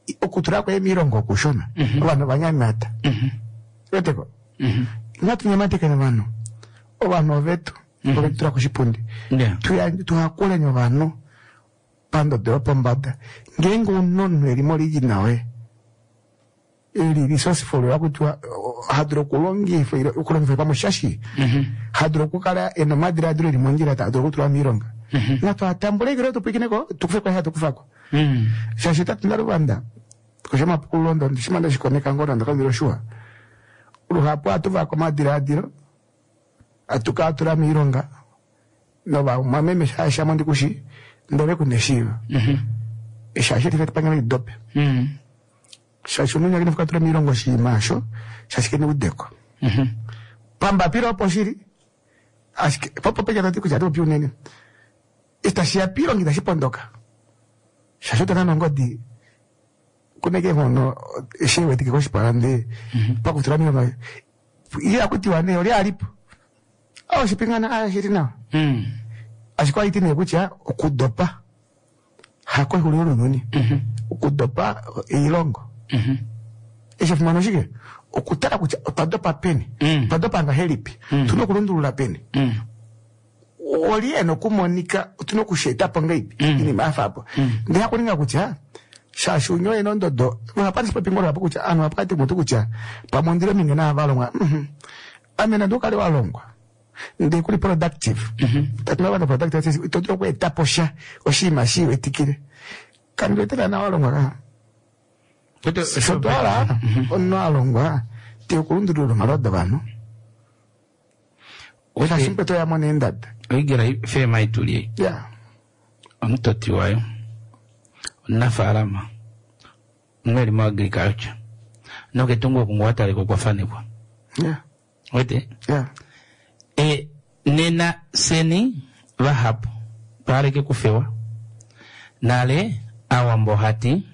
okutura kwa emirongo kushona abantu banyamata weteko ngatu nyamata kana bano obano vetu obetura kushipundi tuya tuhakula nyo bano pando de opombada ngengo nono erimo liginawe eri resourceful yakutwa hadrokulongi fo ukulongi fo pamushashi hadrokukala eno madira adro limongira ta adrokutura mironga ngatu atambule gero tupikineko tukufe kwa hatu kufako shashi tatu na Rwanda kushama pukulondo ndishimanda shikoneka ngora ndakambiro shua uruhapo atuva kwa madira adiro atuka atura mironga no ba mameme shasha mandi kushi ndore kuneshiva shasha tifete pangana idope shasha nunya kine fukatura mirongo shi masho shasha kine udeko pamba piro poshiri ashike popo peja tati kuja dopi unene esta shia piro ngida shipondoka shasha tana ngodi kuneke hono shewe tike koshi parande pakutura mirongo iya kutiwa ne ori alipo aho shipingana aya shiri nawo mm. ashikwa itine kucha okudopa hakwe huliro nuni mm-hmm. okudopa ilongo mhm eshe fumano shike okutara kucha otadopa peni mm. tadopa nga helipi mm. tuno kulundulula peni mm. oli eno kumonika tuno kusheta panga ipi mm. ini mafa hapo mm. ndi hakuninga kucha shashu nyo eno ndodo mwa patisipo pingoro hapo kucha anu hapakati mutu kucha pamondire mingena avalongwa mhm amena ndokale walongwa ndi kuli productive mhm tatwa bana productive itotro kwa etaposha oshima shiwe tikire kandi wetera na walongwa Pero so tola onno alongwa te okulundulula maroda bano ocha simple to ya monenda oigira fe mai tulie ya omutoti wayo na farama ngeli ma agriculture no que tungo kungwata liko kwa fanibwa ya wete ya e nena seni vahapo pare ke kufewa nale awambo hati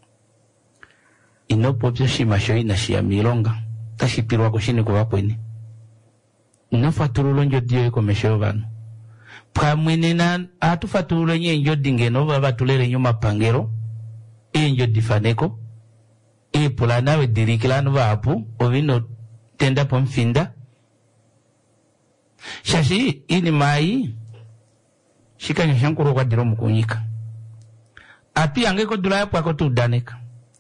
inopo pyo shimasho ina shia milonga tashipirwa kushini kwa kweni inafatululo njo diyo iko mesho vano pa mwene na atufatululo nye njo dingeno vava tulele nyuma pangero e njo difaneko e pula nawe dirikilano vapu ovino tenda po mfinda shashi ini mai shika nyashankuru kwa diro mkunyika api angeko dulaya kwa kotu udaneka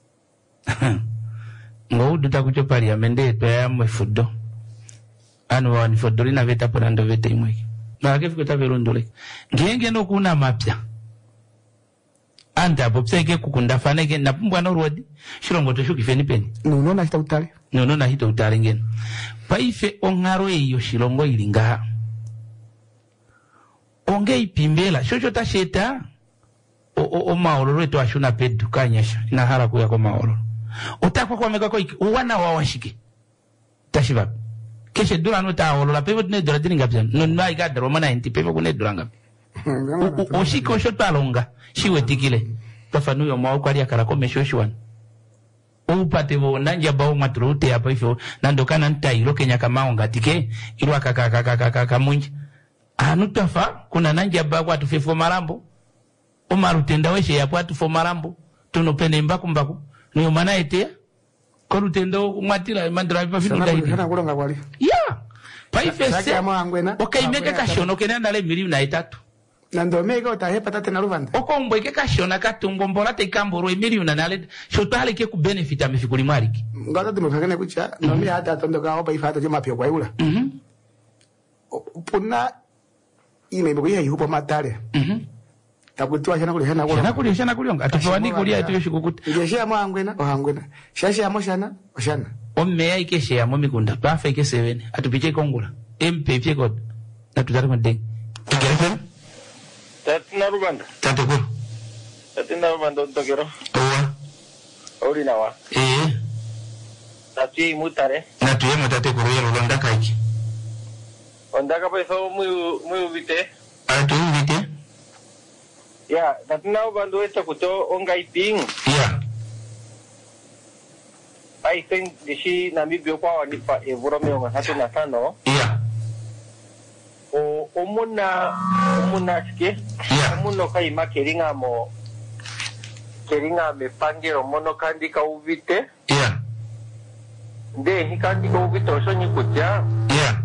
ngo duta kucho parliamente to ya mwefudo anu wa ni fodori na veta porando veta imwe na ke fiko ta verondole ngenge no kuna mapya anda bopse ke kukunda faneke na pumbwa no rodi shirongo to shuki feni peni no no na hita utale no no na hita utale ngene paife ongaro iyo shirongo ilinga onge ipimbela shocho ta sheta o o, o maoloro to ashuna pedu kanyasha ina hara kuya kwa maoloro otakwa kwa mega kwa wana wa washike tashiba keshe dura no ta olola pevo ne dura dininga pya no na iga dro mana enti pevo kune duranga o shiko shota longa shiwe tikile tafanu yo mawo kwali akara ko mesho shwan o pate bo nanja bawo matrute hapa ifo nando kana ntairo kenya kama onga tike ilo akaka kaka kaka kamunji anu tafa kuna nanja bawo atu fefo marambo o marutenda weshe yapo atu fo marambo tuno pene mbaku mbaku niyo mana etea korutendo matira mandra pa finu dai kana kulonga kwali ya paifese okaimeka kashono kenana le milioni na itatu nando mega utahepa tate na Rwanda okombwe ke kashona katungo mbora te kamboro milioni na nale shotale ke ku benefit amefikuli mariki ngata tumefakane kucha no mi hata tondoka opa ifata je mapyo kwa yula mhm puna ime mbuye yupo matale mhm takutwa shana kuli shana shana kuli shana kuli onga atufawani kuli atu yoshikukuta ngeshe mo angwena ohangwena shashe amo shana oshana omme yake she amo mikunda bafa ike sevene atupiche kongula mp pye god natutari mende tikere tatina Rwanda tatekuru tatina Rwanda ntokero owa ori nawa eh tati mutare natuye mutatekuru ya Rwanda kaiki ondaka peso muy muy vite atu vite ya tatina Rwanda esta kuto onga iping ya I think dishi Namibia kwa wanipa evura mionga hatu na tano ya o omuna omuna ske Yeah. omuno kai makeringa mo keringa mepangero mono kandi ka uvite. Yeah. De hikandi ka uvite osonyi kutya. Yeah.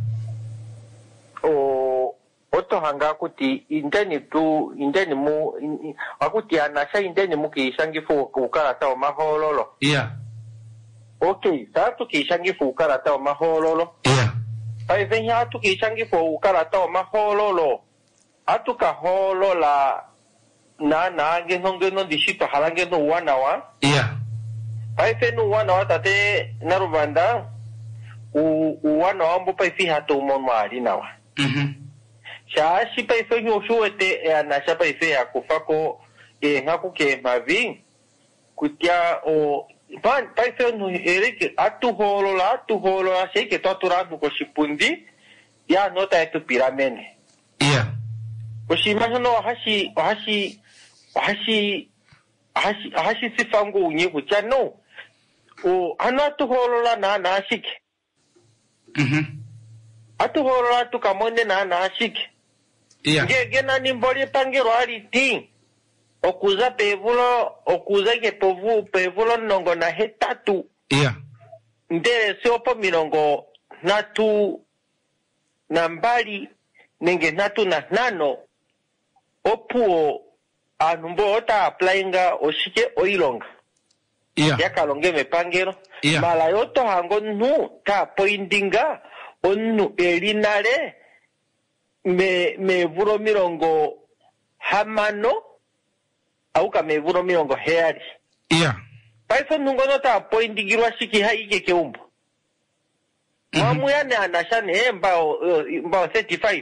O oto hanga kuti indeni tu indeni mu in, akuti anasha indeni mu kishangi fu ukarata o mahololo. Yeah. Okay, tatu kishangi fu ukarata o mahololo. Yeah. Pai venhi atu kishangi fu ukarata o mahololo. Atu ka holola na na ngeno ngeno dishito halange no wana wa. Yeah. Pai fe no wana wa tate narubanda u u wana wa mbo pai fi hato monwari na wa. Mhm. Shashi pai fe nyo shuete e anasha pai fe akufako e ngaku ke mavi kutia o pan pai fe no erike atu holola atu holola sei ke totura ko shipundi ya nota etu piramene. Yeah. Oshimano no hashi hashi hashi hashi hashi sifangu unye kutia no o anatu holola na na shike. Mhm. Atu holola tu kamonde na na shike. Yeah. Ge gena ni mboli pangero ali ting. Okuza pevulo okuza ke povu pevulo nongo na hetatu. Yeah. Ndere siopo milongo natu nambali nenge natu na nano opuo anumbo ota applyinga oshike oilonga. Yeah. Ya kalonge mepangero. Yeah. Malayoto hango nu ta pointinga onu elinale me me vuro mirongo hamano au ka me vuro mirongo heari. Yeah. Paifo nungo nota pointingirwa shiki haike ke umbo. Mm-hmm. Mamu ya ne anashane eh mbao uh, mbao thirty-five.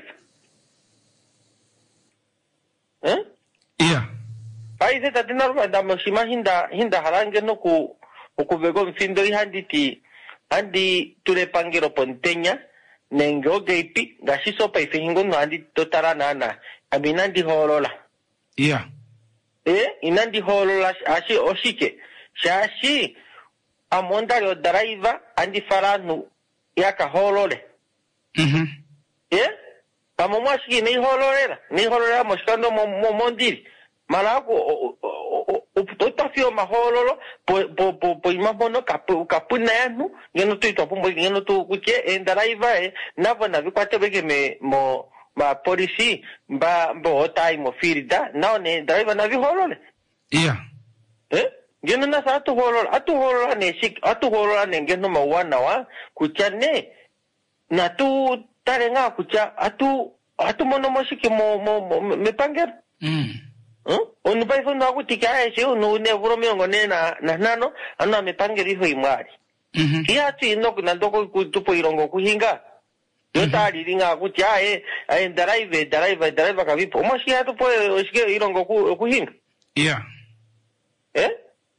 Eh? Yeah. Paise tatina rupa ndamo shima hinda hinda harange no ku okuvego mfindo ihanditi andi tule pangiro pontenya nengo geipi gashiso paife hingo no andi totara nana aminandi holola. Yeah. Eh inandi holola ashi oshike shashi amonda yo driver andi faranu yaka holole. Mhm. Eh kama mwashiki ni hololera ni hololera moshikando mo mondiri malako utotafio mahololo po po po po imamono kapu kapuna yanu ngeno tu ito pombo ngeno tu kuche endariva e navo na bikwate bege me mo ma polisi ba bo otai mo firida na ne driver na vi holole. Yeah. Eh ngeno na sa tu hololo atu hololo ne sik atu hololo ne ngeno ma wana wa kucha ne na tu tarenga kucha atu atu mono moshiki mo mo me panger. Mm. Huh? Onu pai fondo aku tika ese onu ne vuro miongo ne na na nano ana me pangeri ho imari. Mhm. Ia ti no kuna ndoko ku tupo irongo kuhinga. Yo tari ringa ku tia e ai drive drive drive ka vipo. Moshi hatu po oshike irongo ku kuhinga. Yeah. Eh?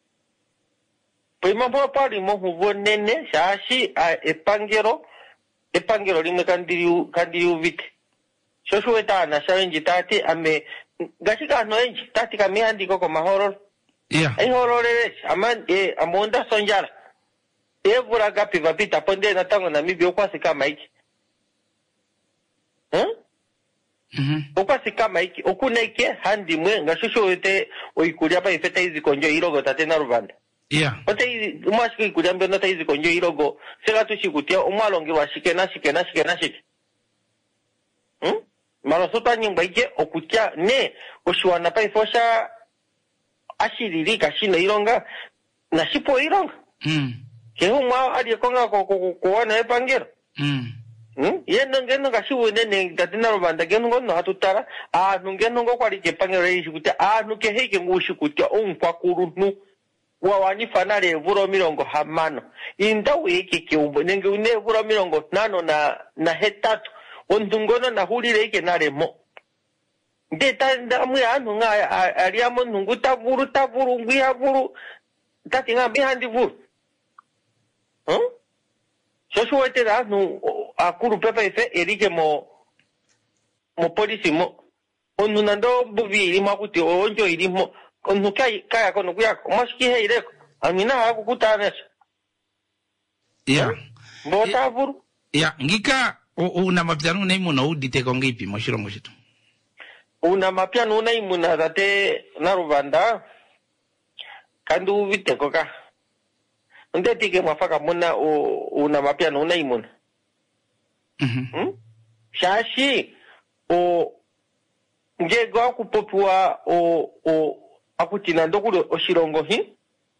Poi mambo pari mo huvo nene shashi e pangero e pangero ringa kandiriu kandiriu vit. Shoshu eta na shawenji tati ame gashika no enji tati kami andi koko mahorol. Yeah. Ai horole aman e amonda sonjara. E vura gapi vapita ponde na tango na mibi okwasi kama iki. Huh? Mhm. Okwasi kama iki okuneke handi mwe ngashusho ete oikuria pa ifeta hizi konjo irogo tate na rubanda. Yeah. Ote hizi umashiki ikuria mbio nata hizi konjo irogo sega tushikutia umalongi wa shike na shike na shike na shike. Hmm? Marosota nyumba ike okutia ne oshuana pa ifosha ashiriri kashino ironga na shipo ironga. Mm. Ke huma ali konga ko ko ko wana epangero. Mm. Hmm? Yendo ngeno kashibu nene datina robanda ngeno ngono hatutara a nungeno ngo kwali ke pangero yishikutia a nuke heke ngushikutia onkwa kurunu wa wani fanale vuro mirongo hamano inda wiki ke umbo nenge une vuro mirongo nano na na hetatu ondungono na hulire ike naremo ndeta ndamu ya anu nga ariamo nungu tavuru tavuru nguya vuru tati nga mihandi vuru huh? Shoshu wete da anu akuru pepa ife erike mo mo polisi mo onu nando buviri makuti onjo irimo onu kai kaya kono kuyako mashiki heireko amina haku kutanesha. Yeah. Mbota vuru Yeah. Ngika una mapiano na imu na udite kongipi moshiro moshitu. Una mapiano na imu na date na rubanda kandu vite koka ndeti ke mafaka muna una mapiano una imuna mhm hmm? Shashi o ngego akupopua o o akutina ndokule oshirongo hi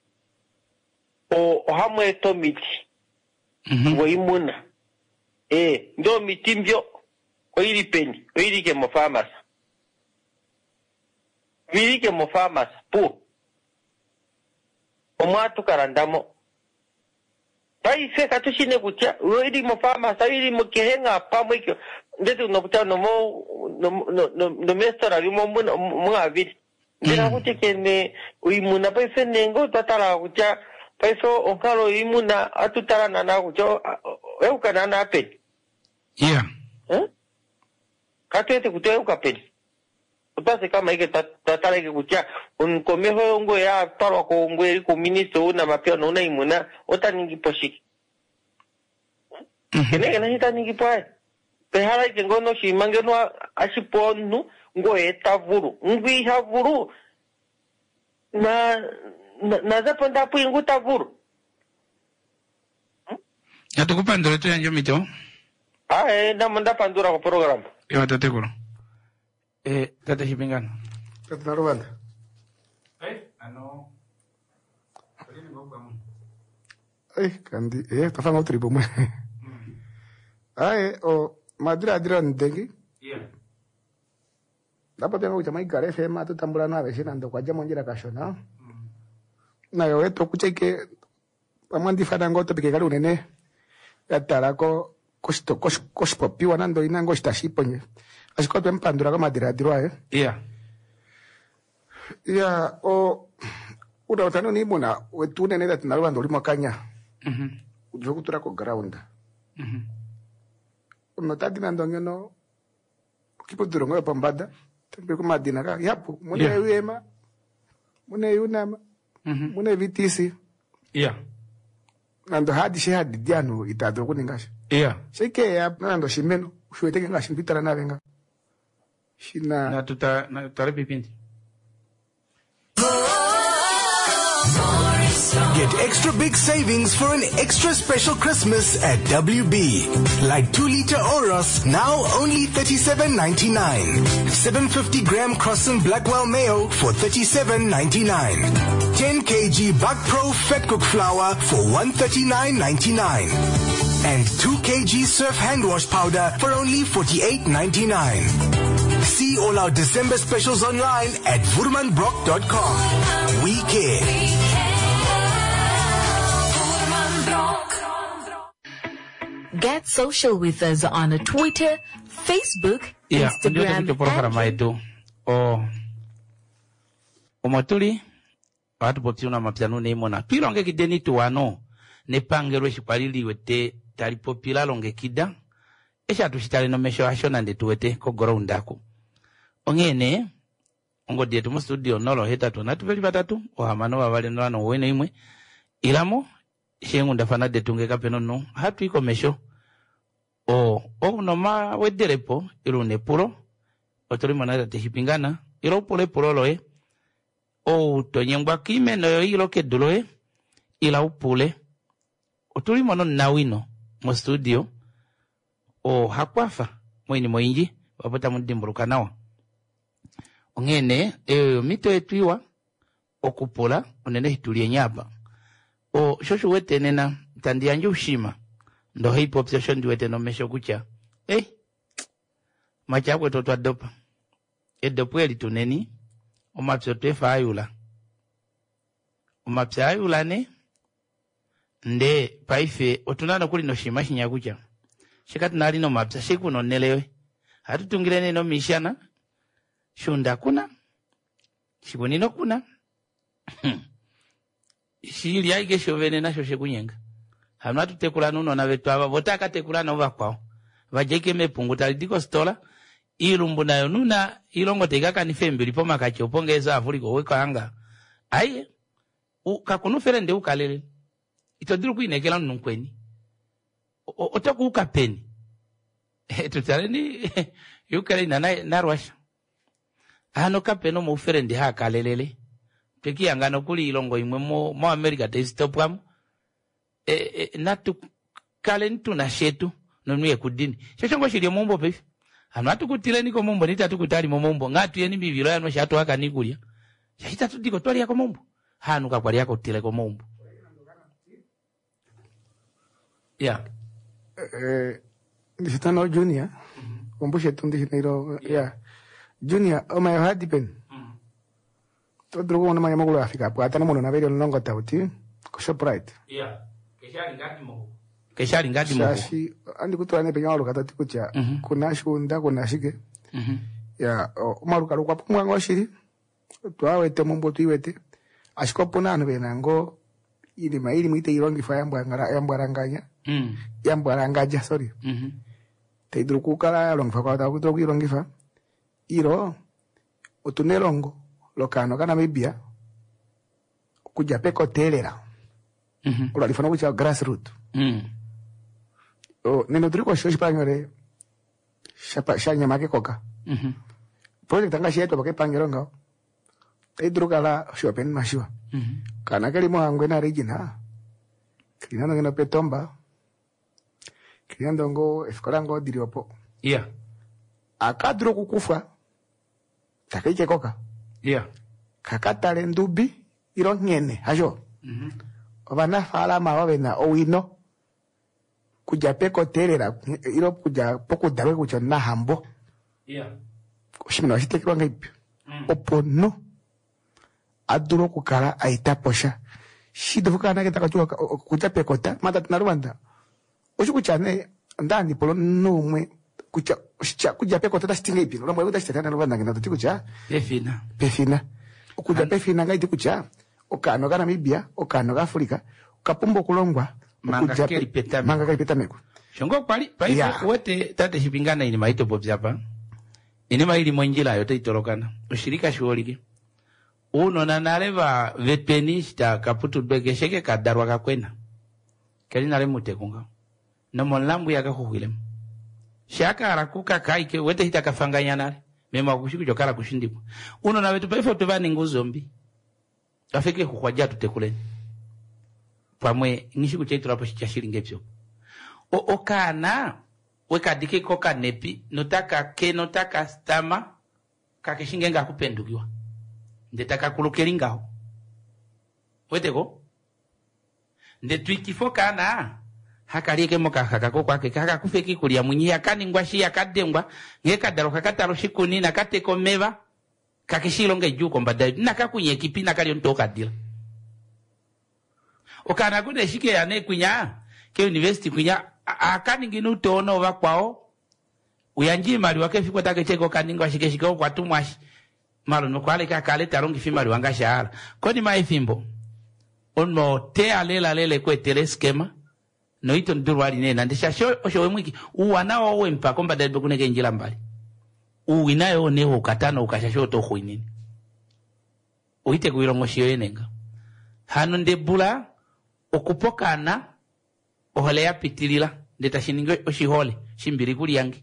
o hamwe to miti mhm wo imuna eh ndo miti mbyo oiri peni oiri ke mo farmers viri ke mo farmers pu omatu karandamo pai se katushine kucha oiri mo farmers oiri mo kehenga pamwe ke ndetu no buta no mo no no no mestora limo mo mo aviri ndira kuti kene uimuna pai se nengo tatara kucha pai so onkalo imuna atutara nana kucha eukana na pe yeah eh katete kutoa ukapeni upase kama ike tatara ike kucha un komeho ngo ya tarwa ko ngo eri ko ministro una mapio no una imuna otaningi poshiki kene kene hita ningi pae pehara ike ngono shimange no ashiponu ngo etavuru ngwi havuru na na zaponda pu ingu tavuru yatukupa ndole tu yanjo mito ah eh na manda pandura ko program yo tate kulo eh tate hipingana tate na Rwanda eh ano Pagini ngoka mu eh kandi eh tafanga utribo mwe ai o madira adira ndengi yeah dapo tengo kuchama igare fema tutambula na veshina ndo kwa jamo njira kashona na yo eto kucheke pamandi fada ngoto bikegala unene yatarako kosto kos kospopiwa nando inango stashiponye asiko twempandura kama madira adira eh yeah ya o uda utano ni muna wetune nenda tunalwa ndo limo kanya mhm ujoku turako ground mhm no tadi nando ngono kipo durongo pambada tembe kuma dinaka yapo mune Yeah. yema mune yunama mhm mune vitisi yeah nando hadi she hadi diano itado kuningasha yeah sheke ya nando shimeno ushweteke ngashi mbitara na venga shina na tuta na tutare pipindi Get extra big savings for an extra special Christmas at W B. Like two liter Oros, now only thirty-seven ninety-nine. seven hundred fifty gram Crossen Blackwell mayo for thirty-seven ninety-nine. ten kilogram Buck Pro Fat Cook flour for one thirty-nine ninety-nine. And two kilograms Surf hand wash powder for only forty-eight ninety-nine. See all our December specials online at vurmanbrock dot com. We care. Get social with us on Twitter, Facebook, yeah Instagram, ndio program yetu o omotuli watu potiona mapiano ne mona pilonge kideni tuwano ne pangero shipalili wete tali popila longe kida esha tushitale no mesho ashona nde tuwete ko groundako ongene ongo dietu mu studio nolo heta tu natuveli batatu o hamano babale nano wene imwe ilamo shengu ndafana de tunge kapeno no hatu iko mesho o o noma wederepo ilune puro otoli monada te hipingana ilo pule puro loe o tonyengwa kime no yo ilo ke duloe ila upule otoli mono nawino mo studio o hakwafa mweni moinji wapata mundimburuka nawa ongene e mito etwiwa okupula onene hitulie nyapa o shoshu wete nena tandi anju ushima ndo hip hop session diwete no mesho kucha eh machakwe to twadopa e dopweli tuneni o mapso tefa ayula o mapso ayula ne nde paife otunana kuli no shima shinya kucha shikati nali no mapso shiku no nelewe hatu tungirene no mishana shunda kuna shibonino kuna shili aige shovene na shoshe kunyenga hamna tutekula nuno na vetu aba botaka tekula na uva kwao vajeke mepungu talidiko stola ilumbu nayo nuna ilongo tegaka ni fembe lipo makachi opongeza afuliko weka anga aye kakunufere nde ukalele itodiru kuinekela nunkweni otaku ukapeni tutaleni yukale na narwasha ano kapeno mu ufere ndi hakalelele tekiyangana okuli ilongo imwe mo, mo America tesitopwamu e, e, natu kale ntuna shetu nonwe kudini chongo shiri mumbo pe anu atukutile niko mumbo nita tukutali mumbo ngatu yeni bibiro yano shatu aka nikulya shita tudiko twali yako mumbo hanu kakwali yako tile ko mumbo yeah eh ndisitano junior kumbushe tundi hinairo yeah junior oma ya hadipen to drogo na manya magulu afika hapo hata namuno na vile longo tauti ko Shoprite yeah keshali ngati mo keshali ngati mo shashi andi kutwanya penya walo katati kucha kuna shunda kuna shike mhm ya umaruka rukwa pomwa ngoshiri twawete mumbo tuiwete ashikopo nanu benango ili maili mwite irongi fa yambwa ngara yambwa ranganya mm yambwa rangaja sorry mhm teidruku kala long fa kwa taku to irongi fa iro otunelongo lokano kana mibia kuja peko telera mhm ola lifano kucha grassroot mm o neno triko shoshi pangore shapa shanya make koka mhm project anga sheto bake pangeronga teidruka la shopen mashua mhm kana kali mo angwe na regina kinano ngena petomba kinando ngo efkorango diriopo yeah akadro kukufa takike koka yeah kakatale ndubi iro ngene hajo mhm obana fala mawabena owino kuja peko terera iro kuja poko dawe kucha na hambo yeah kushimina washite kwanga ipi mm. opono aduro kukala aita posha shido fukana ketaka tuwa kuja pekota mata tunarwanda oshu kuchane ndani polo numwe kucha kucha kuja pekota tastinga ipi no mwe tasitana no banda ngina tukucha efina pefina okuja pefina ngaiti kucha okano kana mibia okano ka Afrika kapumbo kulongwa manga keli petame manga keli petame shongo kwali paife yeah. Wote tate shipingana ini maito popsi hapa ini maili mwenjila yote itorokana ushirika shuoliki uno na naleva vepenista kaputu bege sheke kadarwa kakwena keli nale mutekunga no monlambu yaka kuhilem shaka arakuka kaike wete hita kafanganya nale mema kushiku jokala kushindipo uno na wetu paife otubani nguzombi afike kukwajia tutekuleni pamwe nishiku chaitu rapo shilingi pyo o okana wekadike koka nepi notaka ke notaka stama kakishingenga kupendukiwa ndetaka kulukeringaho weteko nde twikifo na hakalieke moka hakako kwake kaka kufeki kulia munyi yakani ngwashi yakadengwa ngeka daro kakataro shikuni na kateko meva kakishilonge juko mbadai nakakunye kipi nakali ntoka dila okana kude shike yane kunya ke university kunya akani nginu tono wakwao uyanji mali wake fikwa take cheko kaningwa shike shike kwa tumwashi malo no kwale ka kale tarongi fimali wanga shahara koni maifimbo ono te alela lele kwe tele skema no ito ndurwali nena ndisha sho osho mwiki uwanao wempa komba dalbe kuneke njila mbali uwinayo neho katano ukashasho to khuinini uite kuirongo shiyo yenenga hanu ndebula okupokana ohole ya pitilila ndeta shiningo oshihole shimbiri kuli yangi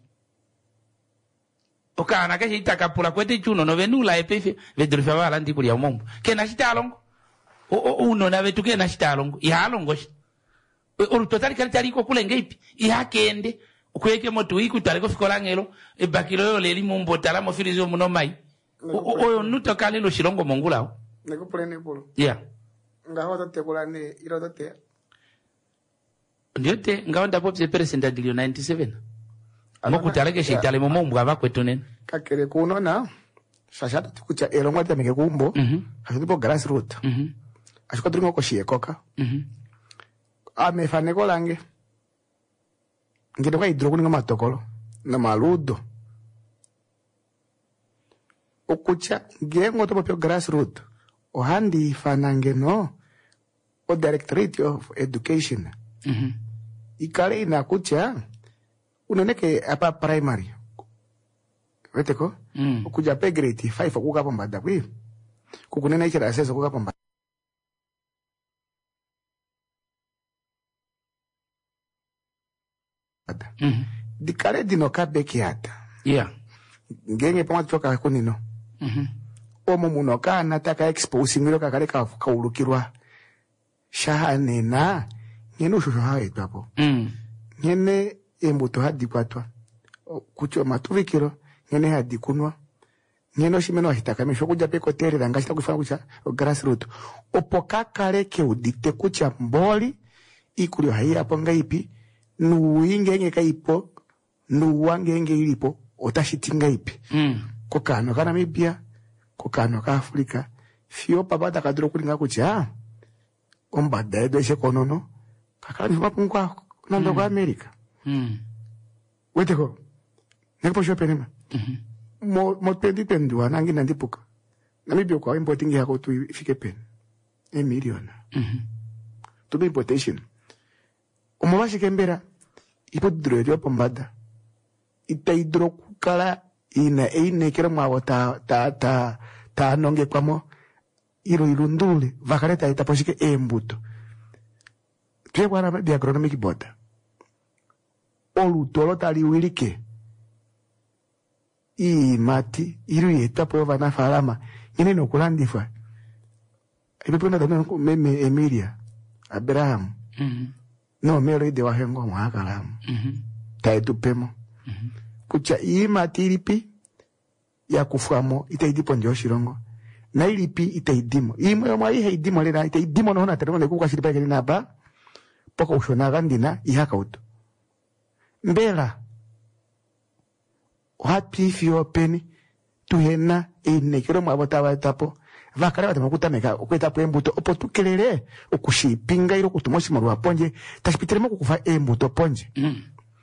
okana kashi itakapula kwete chuno no venula epefe vedrifa wala ndi kuli ya mombo kena shitalongo o o uno na vetu kena shitalongo ya alongo olu totali kali tali ko kulenge ipi ya kende ukweke moto iku tali ko fikola ngelo e bakilo yo leli mombo tala mo filizo muno mai oyo nuto kale lo shilongo mongulao neko plene bolo yeah ngaho tatekulane iro tate ndiote ngaho ndapo pse president dilio ninety-seven moku taleke shitale momo mbwa kwetu nene kakere kuno na shashata tikucha elo ngwate meke kumbo mhm hasipo grassroot mhm ashiko dringo ko shiekoka mhm ame faneko lange ngino ka hidroku ninga matokolo na maludo okucha gengo to popio grassroot o handi fanange no o directorate of education mhm ikale ina kucha uneneke apa primary weteko mm. Okuja pe grade five okuka pambada kwi kukunena ichira assess okuka pambada mm. Dikale dino ka beki ata yeah ngenge pama choka kunino mhm omo muno kana taka expose ngiro kakale ka kaulukirwa shahanena ngene ushusho haetu hapo Mm. ngene embuto hadi kwatwa kucho matuvikiro ngene hadi kunwa ngene oshimeno hitakamisho kuja peko tere rangashita kufanya kucha grassroot opoka kale ke udite kucha mboli ikulio hai hapo ngaipi nuinge nge kaipo nuwange nge ilipo otashitinga ipi Mm. kokano kana Namibia kokano ka Afrika fio pabata kadro kulinga kucha ombada edo ese konono kakani mapungwa nando kwa America Mm. weteko nepo shopenema Mhm. mo mo pendi pendua nangi nandipuka Namibia kwa importing yako tu ifike pen e million Mhm. to be importation omubashi kembera ipo dro pombada ita hidro kukala ina ine kera mwa ta ta ta ta nonge kwamo iro irundule vakareta itaposhike embuto twe bwana bya agronomic board olutolo tali wilike i mati iru etapo vana falama ine no kulandifwa ibe pona dano meme Emilia Abraham Mhm. no mero ide wahengo mwakalamu Mhm. taitu pemo kucha i mati ilipi ya kufamo itaidipo ndio shirongo na ilipi itaidimo imwe yomwa ihe idimo lena itaidimo no na teremo nekuka shiripa kene naba poko ushona gandina ihaka uto mbela happy fio peni tuhena ine kiro mwabota watapo vakare batama kutameka okweta embuto opo tukelele okushipinga iro kutumoshi marwa ponje tashipitiremo kukufa embuto ponje Mm.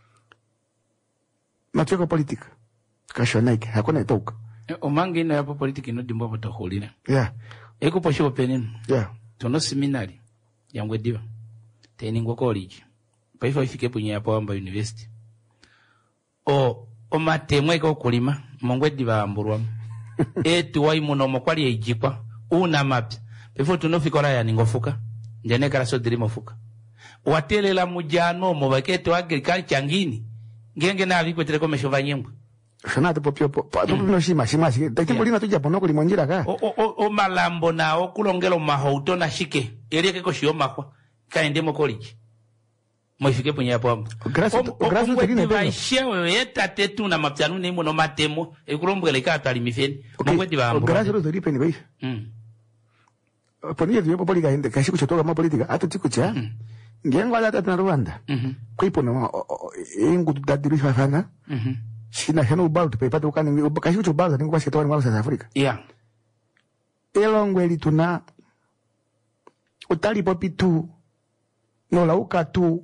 matweko politika kashonaike hakuna itoka Omangi na yapo politiki no dimbo batokhulira. yeah Eko posho peninu. yeah Tono seminari yangwe diba. Teningo college. Paifa ifike punye yapo amba university. O o matemwe ko kulima mongwe diba amburwa. Etu wai muno mokwali ejikwa una map. Pefo tunofika ya ningofuka. Njene kala so dirimo fuka. Watelela mujano mo baketo agriculture ngini. Ngenge na abiko teleko meshova nyembwa. shona to popio po to no shima shima shi tati polina to japono ko limonjira ka O, o, o malambo na o kulongelo mahouto na shike. Erieke ko shio makwa. Kaendemo college. Moifike punya hapo. Grasso grasso terine Ba beno shewe yeta tetu na mapyanu ne muno matemo. E kulombwele ka atali mifeni. Mongwe diba ambo. grasso ro tori peni bai Mm. poni ye polika inde kashi kuchotoka ma politika ato tikucha ngengo ala tata na Rwanda Mhm. kwipo no ingu tudadiri fafana Mhm. shina shano ubalo tupepa tukani kashi kuchobalo ningo basi kitwa ni South Africa Yeah. elongwe lituna utali popitu no lauka tu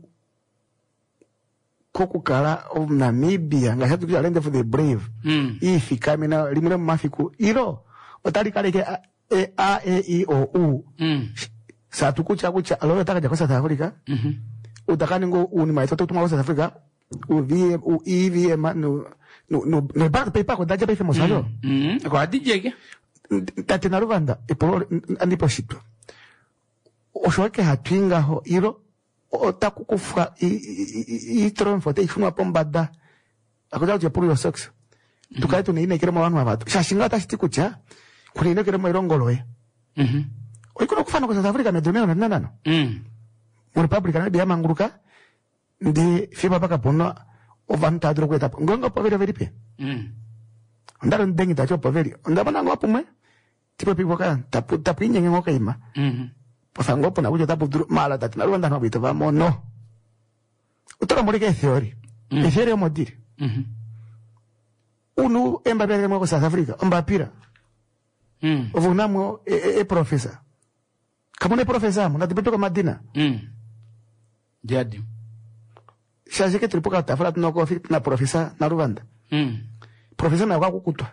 kokukala of Namibia ngashatu kya land for the brave Mm. ifika mina limule mafiku ilo utali kaleke a e a e i o u Mm. satu kucha kucha alo taka ja South Africa Mhm. utakani ngo uni maitoto tuma South Africa u v m u e v m no no no no ba pe pa ko daja pe femo salo Mhm. Ko adijeke. tate na Rwanda e po andipo shito oshoke hatwinga ho iro otakukufa i tronfo te ifuma pombada akoja je puru sex tukai tu nine kire mwana wabatu shashinga ta shiti kucha kuri ne kire mo irongoloe Mhm. oikuno kufana ko South Africa me domeo na nana Mm. mu republic na bia manguruka ndi fiba baka pono ovanta dro kweta ngonga povere veripe Mm. ndaro ndengi ta cho poveri ndabana ngapo mwe tipo pipo ka tapu tapinye ngoka ima Mhm. posangopo na kuja tapu dro mala tati na Rwanda no bito vamo no utora morike theory Mm. e theory mo dire Mhm. unu emba bia mo South Africa ombapira Mm. ovunamo e, e, e professor kamone professor mo na tipeto ka madina Mm. Jadi. shaje ke tripoka tafala tunoko fit na professor na Rwanda Mm. professor na kwa kukutwa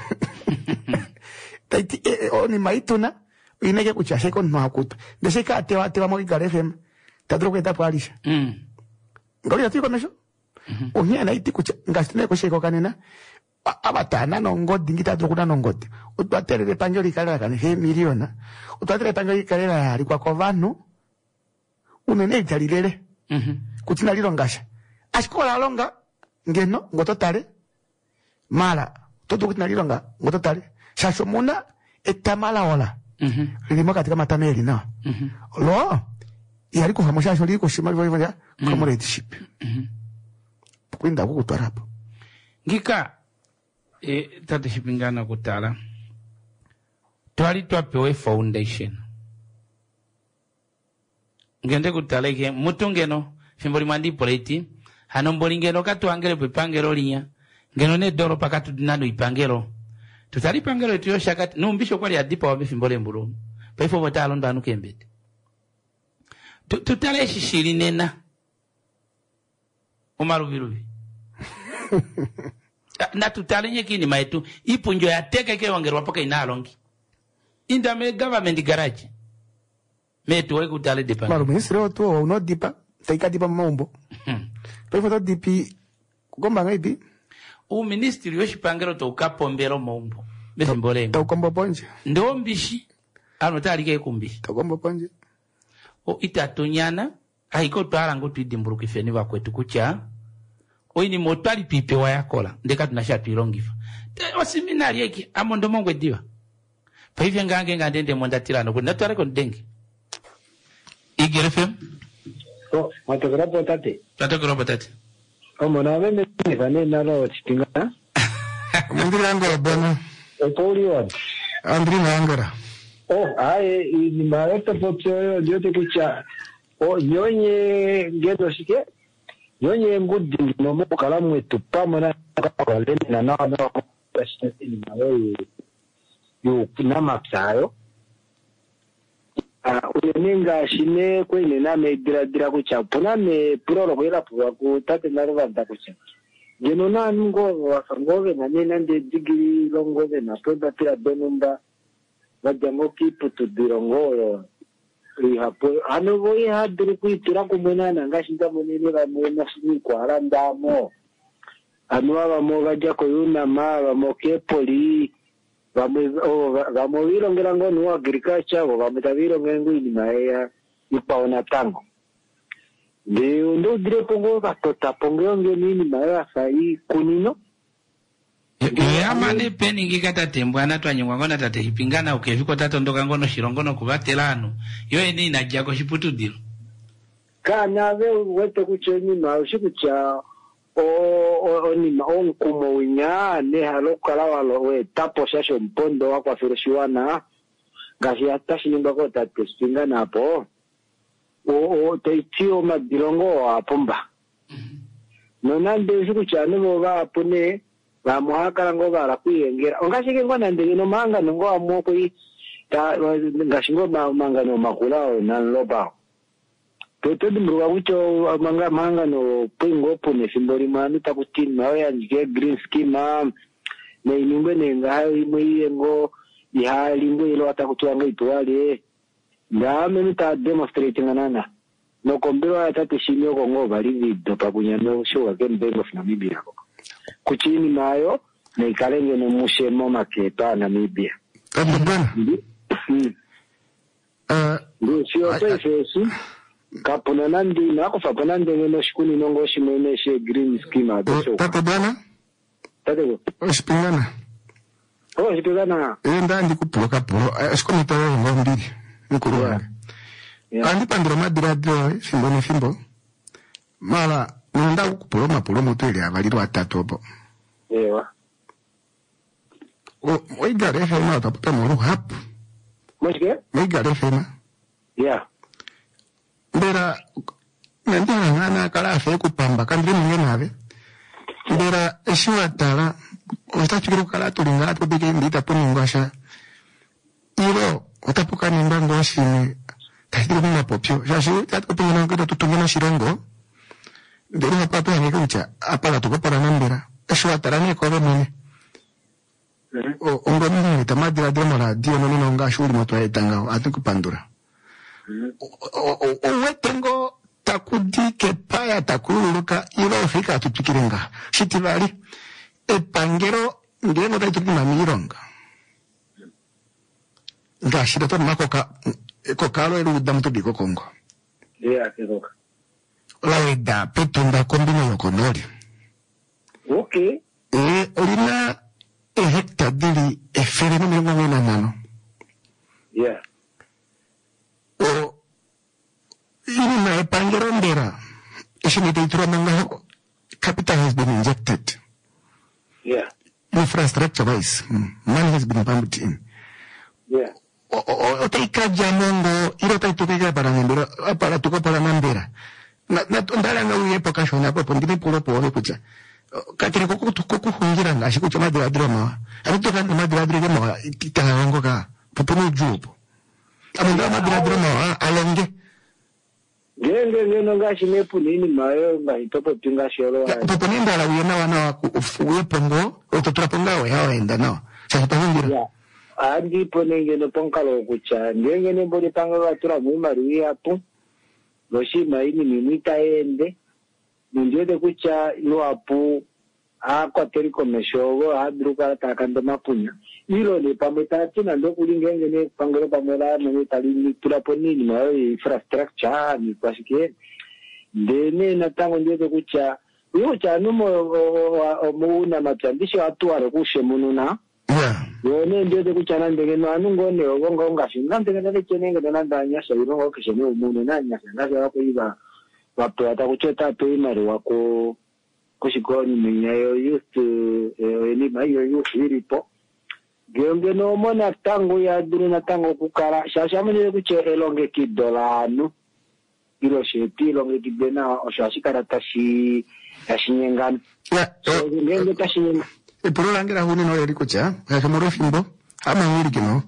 taiti e, e, oni maituna ineke kuchashe kon no akutwa deseka atewa atewa mo igare fm tadro kweta palisha Mm. ngoli atiko mesho unia na iti kucha ngastine ko sheko kanena A- abatana no ngodi ngita tro kuna no ngodi utwaterere panjoli kala kana he miliona utwaterere panjoli kala ali kwa kovano unene italilele Mhm. kutina lilo ngasha ashikola longa ngeno ngototale mala toto kutina lilo nga ngototale shasho muna etamala wala Mhm. lilimo katika matameli na Mhm. lo yali kuhamusha sholi kushima hivyo hivyo kama leadership Mhm. kwenda kukutwara hapo ngika e, tate shipingana kutala twali twapewe foundation ngende kutaleke mutungeno fimboli mwandi politi hano mboli ngeno katwangele pepangelo linya ngeno ne doro pakatu dinano ipangelo tutali pangelo tuyo shakati numbisho kwali adipa wabe fimbole mbulu paifo botalo ndanu kembete tutale shishiri nena umarubirubi na tutale nyekini maitu ipunjo ya teke ke wangerwa paka inalongi inda me government garage metu we kutale dipa maru ministre otu uno dipa taika dipa maumbo paifo to dipi kugomba ngaipi u ministry yo shipangelo to ukapombero maumbo besimbole to kombo ponje ndo mbishi ano tali ke kumbishi to kombo ponje o itatonyana aiko twala ngo twidimburuka ifeni bakwetu kucha oini motwali pipe wa yakola ndeka tunasha twilongifa o seminari yeki amondo mongwe diwa pa hivyo ngange ngandende monda tirano kuna twale ko ndenge igere fem o matokera potate tatokera potate o mona bene ni vane nalo chipinga Andri Angara bwana e poli wa Andri Angara oh ai ni maeta potio diote kucha o nyonye gedo shike nyonye ngudi no mo kalamu etu pamana kwa leni na na na pashite ni mawe yo na mapsayo ah uyenga shine kwene na me dira dira kucha pona me prolo kwela kwa kutate na rwanda kucha geno na ngo wasangove na nena ndi digiri longove na toda tira benunda vajango kipu tudirongo hapo ano voi hadiri kuitira kumonana ngashinda monene vamona sini kwarandamo ano vamo vaja koyuna ma vamo kepoli vamo vamo virongera ngoni wa agriculture vamo tavirongera ngini maea ipaona tango ndio ndo dire pongo vatota pongo ngeni maea sai kunino yamane peni ngikata tembwa natwanywa ngona tate ipingana ukeviko tatondoka ngono shirongono kubatelano yo eni najako shiputudiro kana ve wete kuchenyi na ushikucha o o ni ma on kumo winya ne halo kala walo we tapo shasho mpondo wakwa firoshiwana gashi atashi nyumba ko tate spingana hapo o o teitio madirongo apomba nonande ushikucha ne boga apone bamuhakara ngo barakwiyengera ongashike ngo nandege no manga ngo amoko yi ta ngashingo manga no makula na loba toto dimruwa ucho manga manga no pingo pone simbori mami takutin nawe yanjike green scheme na inumbe nenga hayo imwe ngo ya limbo ilo atakutuanga itwale ndame nita demonstrating anana no kombero atate shinyo ko ngo bali video pakunyano showa kembengo fina Namibia kuchini nayo na ikalenge no mushemo makepa Namibia Abana eh ndio sio pesa kapona nandi na kufa nandi ngeno shikuni nongo shimene she green scheme adeso tata bana tata go oshipingana oh shipingana eh ndandi kupuloka pulo ashikoni tawo ngombiri nkuruwa andi pandro madira dro fimbo fimbo mala nenda kupulo mapulo motwele abaliro atatu opo ewa o oigare fema tapata moro hap moshke oigare fema yeah ndera ndera ngana kala fe kupamba kandri mwenave ndera eshiwatala otachukiro kala tulinga tobike ndita poningasha iro otapuka nimba ngoshime taitiro kuna popyo shashi tatopina ngito tutungana shirongo ndera papa ngikucha apala tukopara nambera eshiwatala ne kobe mene o ngomini nitamadira demora dio no nonga shuri moto etanga atukupandura o tengo takudi ke paya takuluka ilo fika tutukirenga shitivali epangero ngeno da tukuna mironga ngashira to makoka kokalo elu damuto biko kongo yeah keroka la weda petunda kombino yokonori okay e orina e hekta dili e fere no mirongo na nano Yeah. O ini na pangerondera. Ishinite ituromanga capital has been injected. Yeah. Infrastructure wise, money has been pumped in. Yeah. O taika jamongo iro taituka para ngembera para tuko para ngembera. Na na ndala nga uye pokashona hapo pondine polo polo kucha. Katire koko koko hungira ngashi kucha madira drama. Arito kan madira drama itahango ka popono jupo. Amunda madira drama alonge. Genge ngeno ngashi nepu nini mayo ngahitopo tinga shoro. Popono ndala uye na wana uye pongo ototra ponga we hawaenda nao. Sasa hungira. Andi ponenge no ponkalo kucha. Ngenge ne bodi panga watura mwimari hapo. Loshi maini mimita ende. Ninjode kucha luapu. Ako teriko meshogo. Hadruka takando mapunya. Ilo ni pametati na ndo kulingenge ne pangalo pamela. Mwenitali ni tulaponini mayo infrastructure. Ni kwa shike. Dene na tango njode kucha. Uyo cha numo muuna matandisho watu wale kushe mununa. Yeah. Yone ndiyo kuchana ndege no anungone ogonga ongashi ndenge ndege chenenge ndanda nyasha irongo kishene umuntu nanyasha ngaje wako iba wapo atakuchota pe imari wako kushikoni minyayo youth eni mayo youth iripo genge no mona tango ya duru na tango kukara shasha mene kuche elonge kidolano ilo sheti elonge kidena oshashikara tashi tashinyengana yeah. Ngenge tashinyengana E puro langira huni no yeri kucha, ya kamoro fimbo, ama ngiri kino.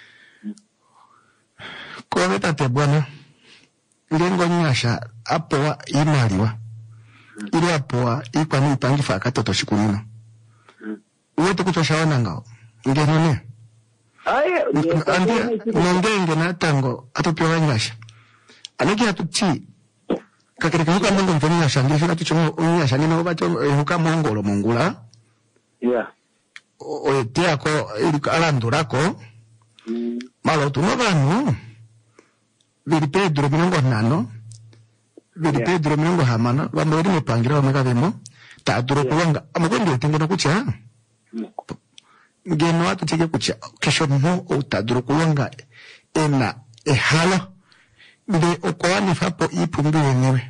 Kwa veta te bwana, ngengo nyasha, apoa imariwa. Ili apoa, ikwa ni ipangifa katoto shikunino. Uwetu kutosha wanangao, ngenone. Aye, ngenge na tango, atopio nyasha. Aneki hatuchi, kakirika huka mungu mfeni nyasha, ngiri fina tuchomo nyasha, nino bacho huka mungu lo mungula. Yeah. O te ako alandurako mm. Malo tu no vano viri Pedro minongo nano viri yeah. Pedro minongo hamana vamori me pangira omega vemo ta duro yeah. Kuwanga amakwende tengena kucha mm. Ngeno watu tike kucha kesho mo o ta duro kuwanga ena ehalo de okwani fapo ipumbi wenyewe.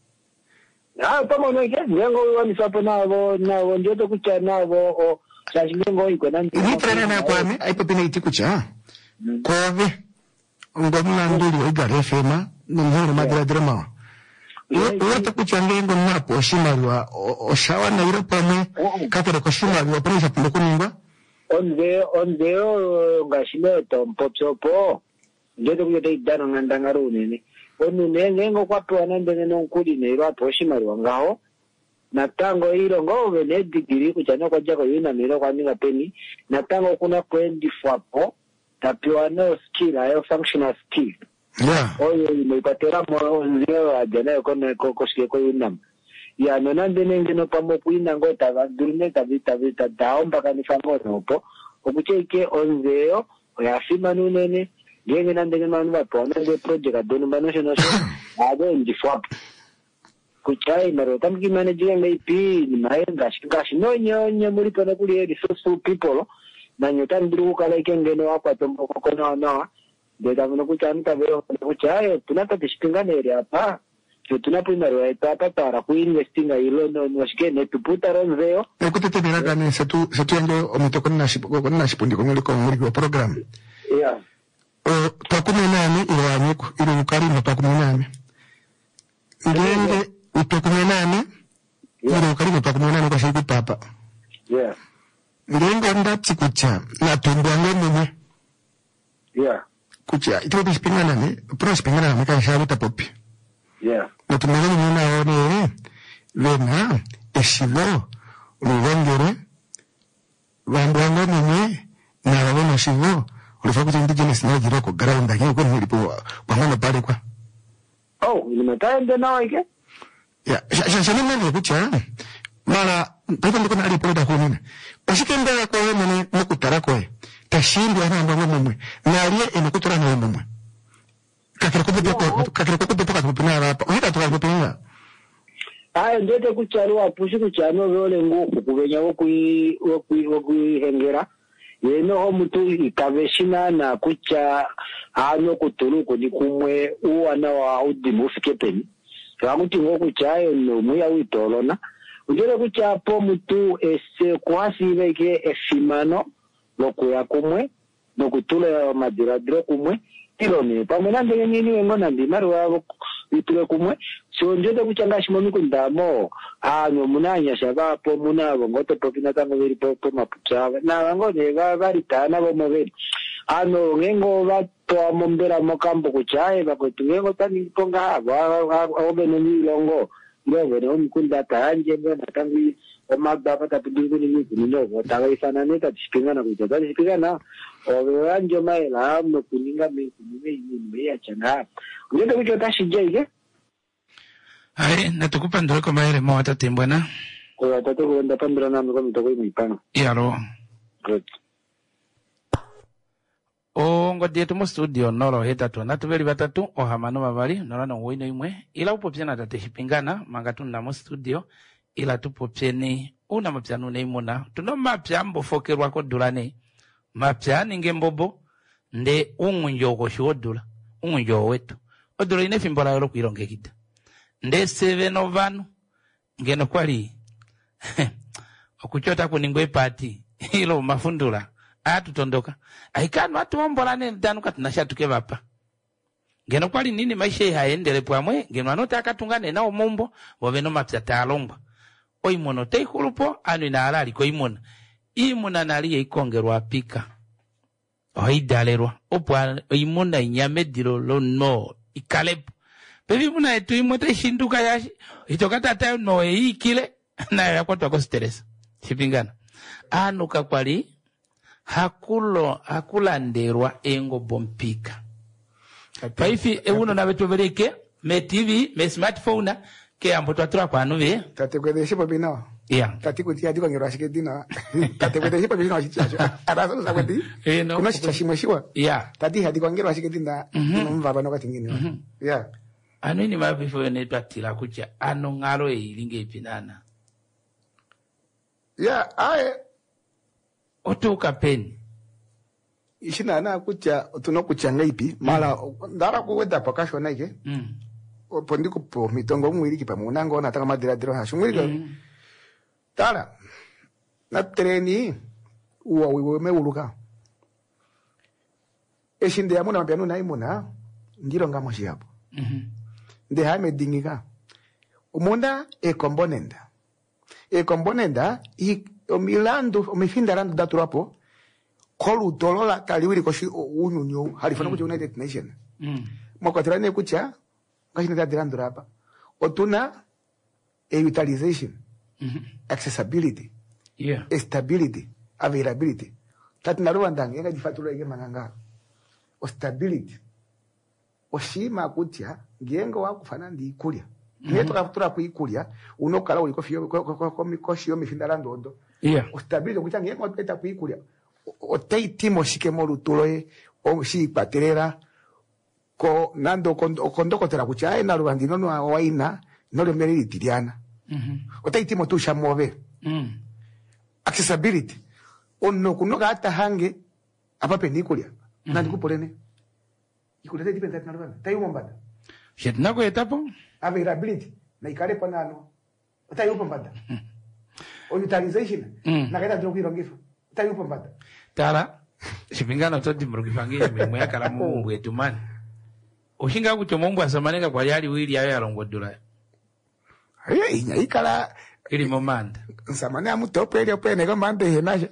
Ah, kama unaweke ngengo wani sapo navo navo ndio to kucha navo o sashingo iko nani ni trena na kwame aipo pina itikucha kove ngomna nduri igare fema nihoro madra drama uwata kucha ngengo napo shimarwa oshawa na iro pame katero koshimarwa presa pundokuningwa onde onde o ngashime to mpopsopo ndio to kuja idano ngandangaru nene onu nengengo kwa pe wanandenge nonkudi neiro aposhimari wangaho na tango hilo ngove ne digiri kuchana kwa jako yina miro kwa ninga peni na tango kuna kwendi fwapo tapiwa no skill ayo functional skill yeah oyo imepatera mo nzeo ajana kone kokoshike ko yinam ya nonande nenge no pamo kuina ngota vadurne kabita vita daomba kanifango nopo okucheke onzeo oyafima nunene ngenge nandenge manu bapona nge project adonu national show ado ndifwap kuchai maro tamki manager ngai pi ni maenga shingashi no nyonya muri kana kuli resourceful people na nyota ndiru kala ikengene wako tombo kono na de davano kuchanta vero kuchai tunata tishpingane area hapa tunapoenda roho tata para kuinvestinga ilo no washikene tuputa ronzeo ekutete biraga ne setu setu yango omitokona na shipo kona na shipo ndiko ngliko muri program yeah o takumenane iwanyiku ile ukari no takumenane ngende utokumenane ile ukari no takumenane kwa shipo papa yeah ngengo ndati kucha na tumbwango mwe yeah kucha ito bishpingana ne prospingana ne kan sharuta popi yeah no tumengani muna one vena eshivo ruvongere vambwango mwe na wano shivo ulifa kucha indigenous na jiroko ground ake kwa nilipo pamana pale kwa oh nimetaenda na wake ya shashana mwana kucha mara papa ndiko na alipoda kunina bashikenda kwa mwana mukutara kwa tashindwa na mbwango mwe na aliye enakutora na mwe kakira kupepo kakira kupepo kakupina hapa uhita tukakupina ayo ndote kucharwa pushi kuchano vole nguku kubenya okui okui okui hengera yeno omuntu ikaveshina na kucha ano kutuluko ni kumwe uwana wa udimu fikepeni kamuti ngoku chayo no muya witolona ujele kuchapo mutu ese kwasi beke efimano lokuya kumwe nokutula madiradro kumwe ilone pamena ndenge nini wengona ndimari wabo itule kumwe so njode kuchanga shimomi kundamo anyo munanya shabapo munabo ngoto popina tango beri popo mapuchava na wango ne bari tana bo moberi ano ngengo bato amombera mokambo kuchaye bakotungengo tani ponga aba obene ni longo ndogo ne umkunda tanje ngona tangi omagba pata pidingu ni miti ndogo tagaifana neta tishipingana kuchata tishipingana obewanjo maela amno kuninga miti nime nime ya changa njode kuchota shijege Hai, natukupa ndoreko maele mo watate mbwana. Kwa watate kuwenda pandura na miko mitoko imi ipana. Yaro. Good. O ngodi mu studio noro heta tu natubeli batatu ohamano babali nora no wino imwe ila upopya na tate hipingana mangatu na mu studio ila tupopye ni una mapyano ne imuna tuno mapya mbofokerwa ko dulane mapya ninge mbobo nde ungunjo ko shodula ungunjo wetu odula ine fimbola yoro kwirongekita nde seven ovanu ngeno kwali okuchota kuningwe party ilo mafundula atutondoka aikano atuombolane ndanuka tunashatuke bapa ngeno kwali nini maisha haendele pamwe ngeno anota akatungane nao mumbo bobeno mapya talongwa oimono teikulupo anu ina alali ko imona imona nali ikongerwa pika oidalerwa opwa imona inyamediro lo no ikalepo pevi muna etu imote shinduka yashi itokata tayo no eikile na yakwatu ako stress sipingana anu kakwali hakulo hakulanderwa engo bompika paifi euno na betu bereke me T V me smartphone ke ambo twatura kwa nuve tate kwede shipo bino yeah tate kutia diko ngero ashike dina tate kwede shipo bino shichacho arazo sakwati eh no kuna shichashimwe shiwa yeah tate hadi kwa ngero ashike dina numva bano katingini yeah anu ni mabifo ne twatira kucha anu ngalo eilinge ipinana yeah aye otuka peni ishina na kucha tunokuchanga ipi mala ndara kuweda pakasho naike mm pondiko po mitongo mwiri kipa munango na taka madira diro ha shumwiri mm. Tara na treni uwa wiwe meuluka eshinde amuna mapiano na imuna ngiro ngamo shiapo mhm nde ha medingika umunda e componenda e componenda i o milando o mifinda rando daturapo kolu dolola taliwiri koshi unyunyo halifana kucha United Nation mm mwakwatira kucha kashina tadirando rapa otuna e utilization mhm accessibility yeah stability availability tatina rwanda yenga difatula yenge manganga o stability o shima kucha ngengo wakufana ndi kulya neto kafutura kuikulya unokala uliko fiyo ko mikoshi yo mifindala ndondo yeah o stability kucha ngengo eta kuikulya o teitimo shikemo lutuloye o shi paterera ko nando kondo kotera kucha ena rwandino no waina no le meri tiriana mhm o teitimo tu shamove mm accessibility onno kunoka hata hange apa penikulya na ndikupolene ikulete dipenda na rwanda tayo mbada shetna ko etapo availability na ikale panano tayo mbada o utilization na kaita ndio kuirongefa tayo mbada tara shipingana toti mrugifangie mwe yakala mungu wetu man oshinga kucho mungu asamaneka kwa yali wili yayo yarongodula aye inya ikala ili momanda nsamane amutope ile pene kama ande henasha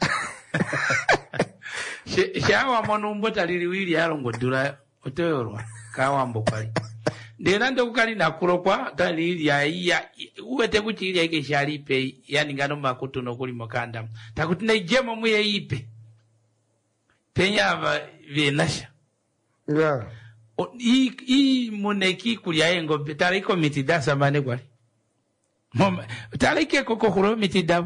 shawa monumbo talili wili yarongodula otoyorwa kawambo pali ndena ndo kukali nakulo kwa talili ya iya uwete kuchili ya ike shalipe yani ngano makutu no kuli mokanda takutina ijemo muye ipe penya ava venasha yeah o i i moneki kulia engo tare komiti da samane kwali mom tare ke koko kuro miti da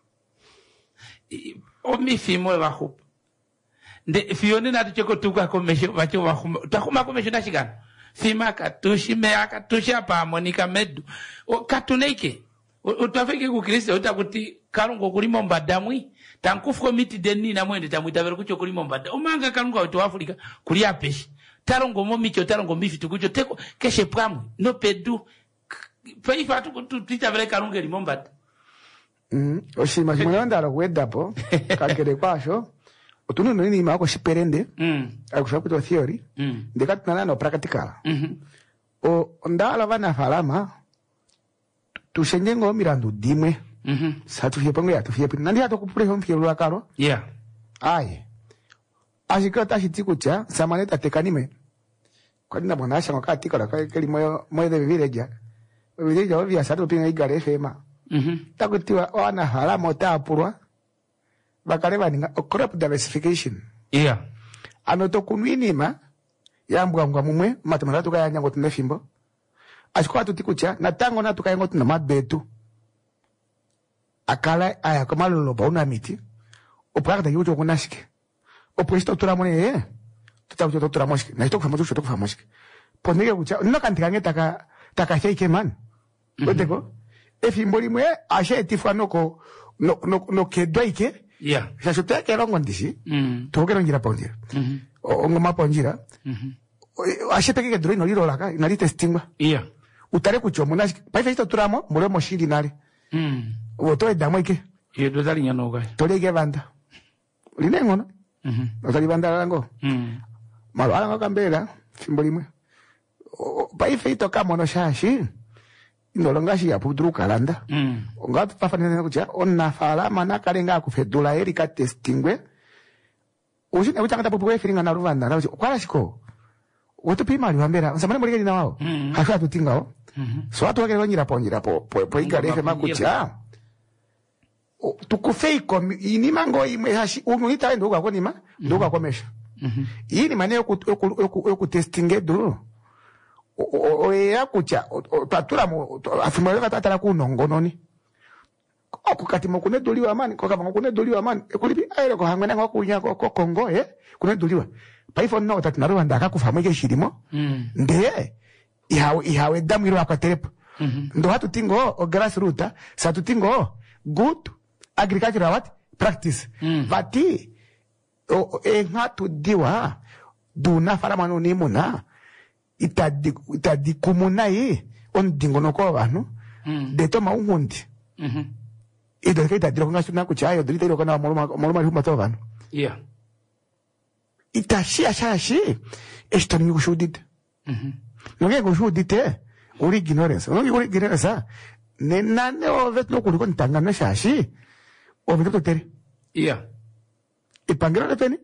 o mi fimo wa hup nde fione na tuko tuka komesho bacho wa takuma komesho na shigana fima katushi me akatushi apa monika medu o katuneke utafike ku Kristo utakuti kalungo kulimo mbadamwi tankufu komiti deni na mwende tamwita vero kucho kulimo mbada umanga kalungo wa Afrika kulia peshi talongo momi talongo mbifi tukujo teko keshe pramu no pedu pei fatu tu tita vele karunge limombat mm oshima shimwana ndalo kwedapo kakere kwasho otunu nini mako shiperende mm akusha kuto theory mm ndikatana no practical mhm o ndala vana falama tushenjengo mirandu dimwe mhm satu fiepongo ya tufiepi nandi hato kupule homfie lwakaro yeah aye ashikata shitikucha samaneta tekanime kwa nina mwanasha wakati kala kali moyo moyo de vileja vileja ovya satu pinga igare fema mhm takutiwa wana halama tapurwa bakale baninga crop diversification yeah anoto kunwinima yambwa ngwa mumwe matemara tukayanya ngo tunefimbo ashikwa tutikucha na tango na tukayengo tuna mabetu akala aya kamalolo bauna miti oprakta yuto kunashike opuesto turamone eh tutakuja tuturamoshike na itokufa moto tutokufa moshike ponege kucha no kantikanye taka taka shake man odeko efimbo limwe ashe tifano ko no no no kedwaike yeah sasa tutake longo ndisi mm tokero ngira ponjira mhm ngoma ponjira mhm ashe peke kedro no liro laka na litestingwa yeah utare kuchomo na paifa ito turamo mure moshiri nale mm woto edamweke yedo dali nyanoga tolege banda linengono mhm otali banda lango mm malo alanga kambera fimbo limwe paifa ito kama no shashi indolonga shi apudru kalanda mm onga pafanene kucha onna fala mana kalenga kufedula erika testingwe ushine utangata popwe firinga na ruvanda na kwala shiko woto pima liwambera samane mulike na wao mm hasha tutingao mhm so watu wake wanyira ponjira po po po igarefe makucha tukufei kom inima ngo imwe hashi unita ndo kwa konima ndo kwa komesha mhm iyi ni maneno ku ku testinge dro o ya kucha patura mo afimale katatala kunongononi akukati mo kune doliwa mani ko kama kune doliwa mani ekulipi ayo ko hangwena ngo kunya ko Kongo eh kune doliwa paifo no tatinaro wanda akakufa ke shirimo mm ndiye ihawe ihawe damiro akaterepa mhm ndo hatu tingo o grassroot satu tingo good agricultural what practice mm. vati o e ngatu diwa duna faramano ni muna itadi itadi kumuna yi on dingo no ko banu mm. de toma ungundi mhm ido ke itadi ko ngasuna ku chayo dito ko na moloma moloma huma to banu yeah itashi ashashi esto ni kushudit mhm nonge kushudite uri ignorance nonge uri ignorance ne nane o vet no kuliko ntanga na shashi o vet tere yeah ipangira le peni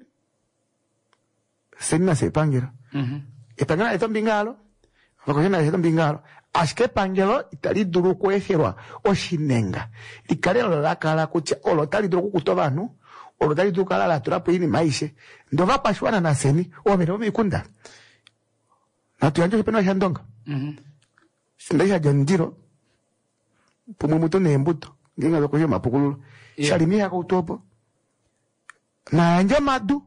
senna se pangira mhm ipangira eto mbingalo vakosena eto mbingalo aske pangelo itali duru kweherwa oshinenga ikalelo lakala kucha olo tali duru kukuto banu olo tali duru kala la turapo ini maishe ndo vapashwana na seni o vero mikunda na tuyanjo pena shandonga mhm sindaisha jandiro pumu muto nembuto nginga lokoshe mapukulu yeah. shalimia ka utopo na anja madu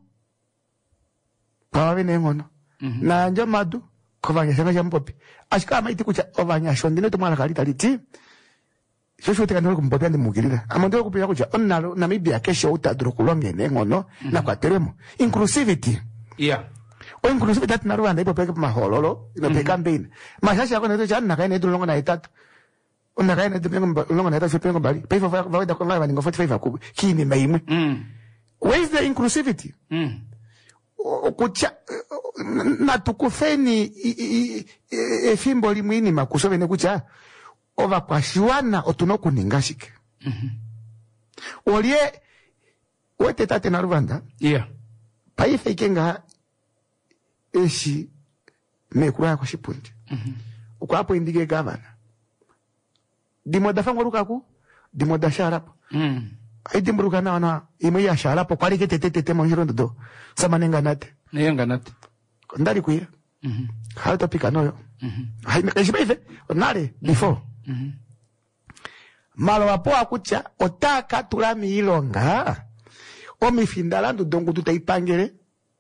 pawe nengono mm -hmm. na anja madu kovanya sanga jampopi ashika maiti kucha ovanya shondine to mala kalita liti shosho tekano kumpopi ndi mugirira amando kupira kucha onnalo Namibia kesho utadro kulonge nengono mm -hmm. na kwa teremo inclusivity yeah o inclusivity that na Rwanda ipo peke mahololo ino peka mbini mashashi yako neto chana kaine edro longo na itatu onna kaine edro longo na itatu pengo bali peifa fa va da kwa ngava ningo forty-five akubu kini maimwe mm where is the inclusivity mm kucha na tukufeni efimbo limwini makusovene kucha ova kwashiwana otuno kuningashike mhm olie wete tate na Rwanda yeah paife ikenga eshi mekura kwa shipundi mhm ukwapo indige governor dimoda fango rukaku dimoda sharap mm aidi mruka na wana ime ya sharap kwali kete tete tete monjirondo do samanenga nate nenga nate ndari kuya mhm how to pick anoyo mhm hai mekeshi baife nare before mhm malo wapo akucha otaka tulami ilonga omifindalando dongo tutaipangere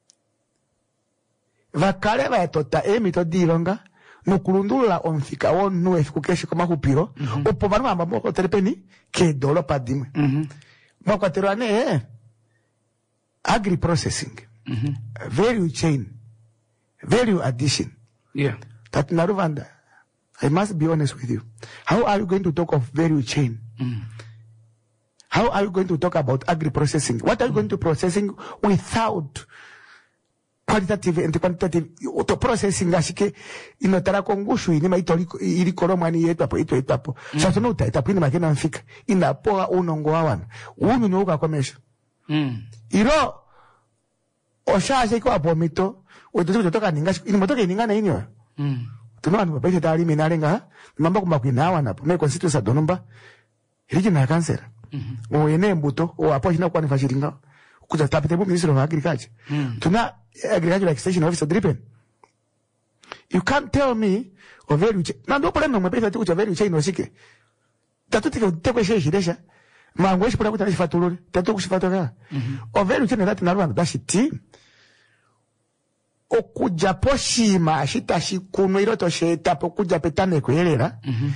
vakale vaetota emito dilonga nukulundula omfika wonu efikukeshi kama kupiro mm -hmm. opo banu amba moko telepeni ke dolo padimwe mhm moko terane eh agri processing mhm value chain value addition. Yeah. That Naruvanda, I must be honest with you. How are you going to talk of value chain? Mm. How are you going to talk about agri-processing? What are you going to processing without qualitative and quantitative auto processing ashike inotara kongushu inima ito ili koromani yetu hapo ito ito hapo. Mm. Sasa no itapo ina makena mfika inapoa unongo wawana. Unu nuka komesha. Mm. Iro oshaje kwa hapo mito utoto kutoka ningashi ini motoka iningana inyo. Mm. Tunawa ni mapesha tali minalenga mambo kumakwina wana me constituency donomba hiki na cancer. Mhm. Mm Oene mbuto o apo hina kwa nifashiringa kuja tapite bu minister of agriculture. Mm. Tuna agricultural extension officer driven. You can't tell me o value chain. Na ndo problema mwepesa tu kuja value chain osike. Tatu tike teko sheshi desha. Mangweshi pula kutana shifatulole. Tatu kushifatulole. Mhm. O value chain that na Rwanda dashi team. Okuja poshima shita shikuno iroto sheta pokuja petane kuelera. Mhm.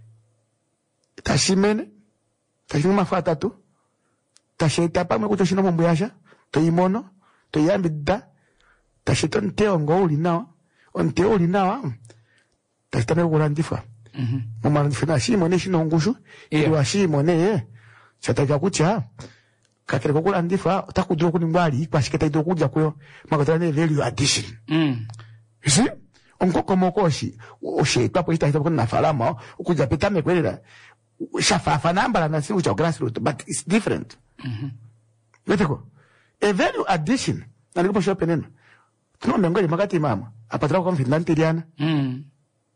Tashimene. Tashimene mafata tu. Tasheta pa mwekuto shino mbuyasha. Toyimono. Toyambida. Tasheta nteo ngo uli nawa. Onteo uli nawa. Tasheta meko kurandifa. Mhm. Mamarandifa na shimone shino ngushu. Ili wa shimone ye. Chataja kucha. Kakere kukurandifa. Takuduro kunimbali. Kwa shiketa ido kuja kuyo. Makotane value addition. Mm. You see? Onkoko mokoshi. Oshe. Papo hita hita kuna nafalama. Ukuja petame kwelera. Shafafa nambala na siu cha grassroots. But it's different. Mhm. Leteko. A value addition. Na nilipo shope neno. Tuno mengoli magati mama. Apatra kwa mfinlanti liana. Mm.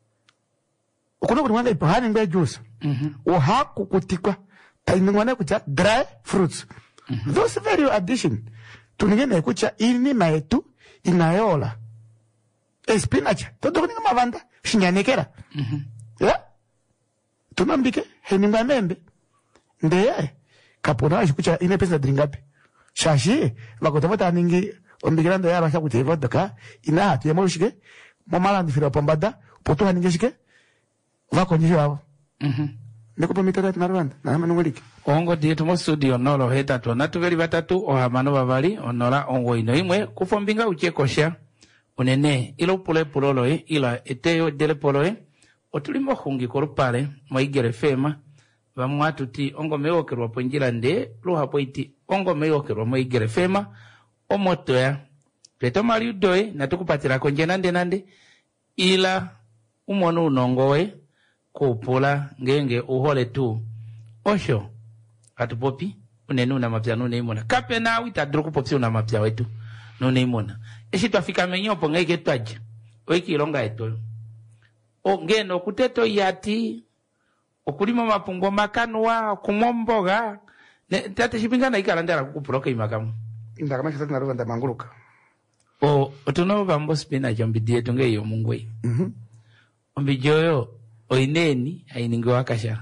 Ukuno kuna mwanga ipohani ngwe juice. Mhm. Ohaku kutikwa. Tainungwane kucha dry fruits. Mm-hmm. Those value addition. Tuningene kucha ini maetu inayola. E spinach. Toto kuninga mavanda. Shinyanekera. Mhm. Yeah? Tunambike. Heninga membe. Ndeye. Kapona kucha ine pesa dringapi. Shashi. Vakotavota ningi. Ombikiranda ya basha kucha vodka. Ina hatu ya morushike. Momala ndifira pombada. Potuha ningeshike. Vako njisho hawa. Mhm. Nekupa mitara na Rwanda. Na hama nunguliki. Ongo dietu mo studio nolo heta to natuveri batatu ohamano babali onora ongo ino imwe kufombinga uchekosha unene ilo pule pulolo e ila eteyo dele polo e otulimo hungi korupale moigere fema bamwatu ti ongo meokerwa ponjira nde luha poiti ongo meokerwa moigere fema omoto ya peto mari udoe natukupatira konje nande nande ila umono unongowe kupula ngenge uhole tu osho atupopi unene una mapya nune imona kape na wita droku popsi una mapya wetu nune imona eshi twafika menyopo ngeke twaje weki ilonga eto o ngeno kuteto yati okulima mapungo makanwa kumomboga ne tate shipingana ikalandera kupuroka imakamu indaka masha tatu na Rwanda manguruka o otuno bambo spinach ombidie tunge yo mungwe mhm ombijoyo oineni ainingo akashara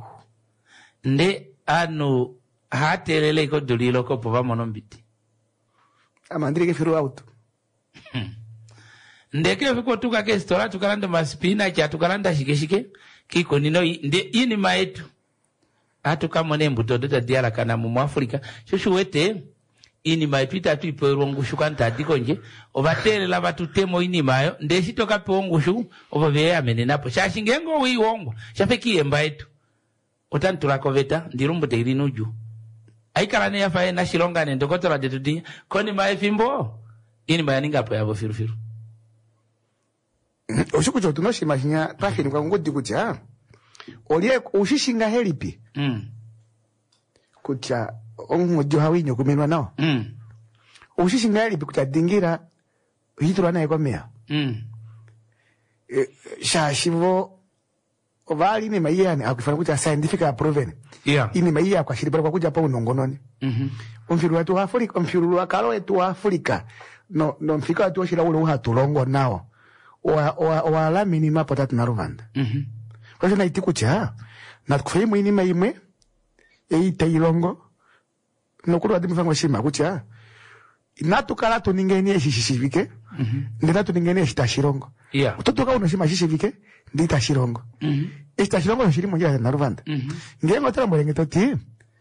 nde anu hatelele ko dulilo ko pova monombiti amandire ke firu out hmm. Ndeke fiko tuka ke stora tukalanda maspina cha tukalanda shike shike kiko nino nde ini maetu atu kama ne mbuto dota diala kana mu Afrika shoshu wete ini maetu itatu ipo ngushu kanta dikonje obatele la batu temo ini mayo nde shitoka pe ngushu obabe amene napo shashingengo wi wongo shafeki embaetu otantura koveta ndirumbude irinuju aikarane yafa na shilonga ne ndokotora detudi koni maefimbo ini mayaninga po yabo firu firu oshukucho tunoshi mashinya tafini kwa ngodi kucha olie ushishinga helipi mm kucha ongojo hawinyo kumenwa nao mm ushishinga helipi kucha dingira hitro na ekomea mm e, shashivo ovali ni maiyani akufana kucha scientific proven yeah ini maiya kwa shiribara kwa kuja pa unongononi mhm umfiru watu wa Afrika umfiru wa kalo wetu wa Afrika no no mfika watu shira ule uha tulongo nao wa wa wa la minima potatu na Rwanda mhm kwa hiyo naiti kucha na kufahimu ini maimwe e tailongo no kuru adi mfango shima kucha inatukala to ningeni shishishivike mhm ndina to ningeni shitashirongo yeah utotoka unoshima shishivike ndita shirongo mhm esta shirongo shiri monja na Rwanda mhm ngengo tara mwengeto ti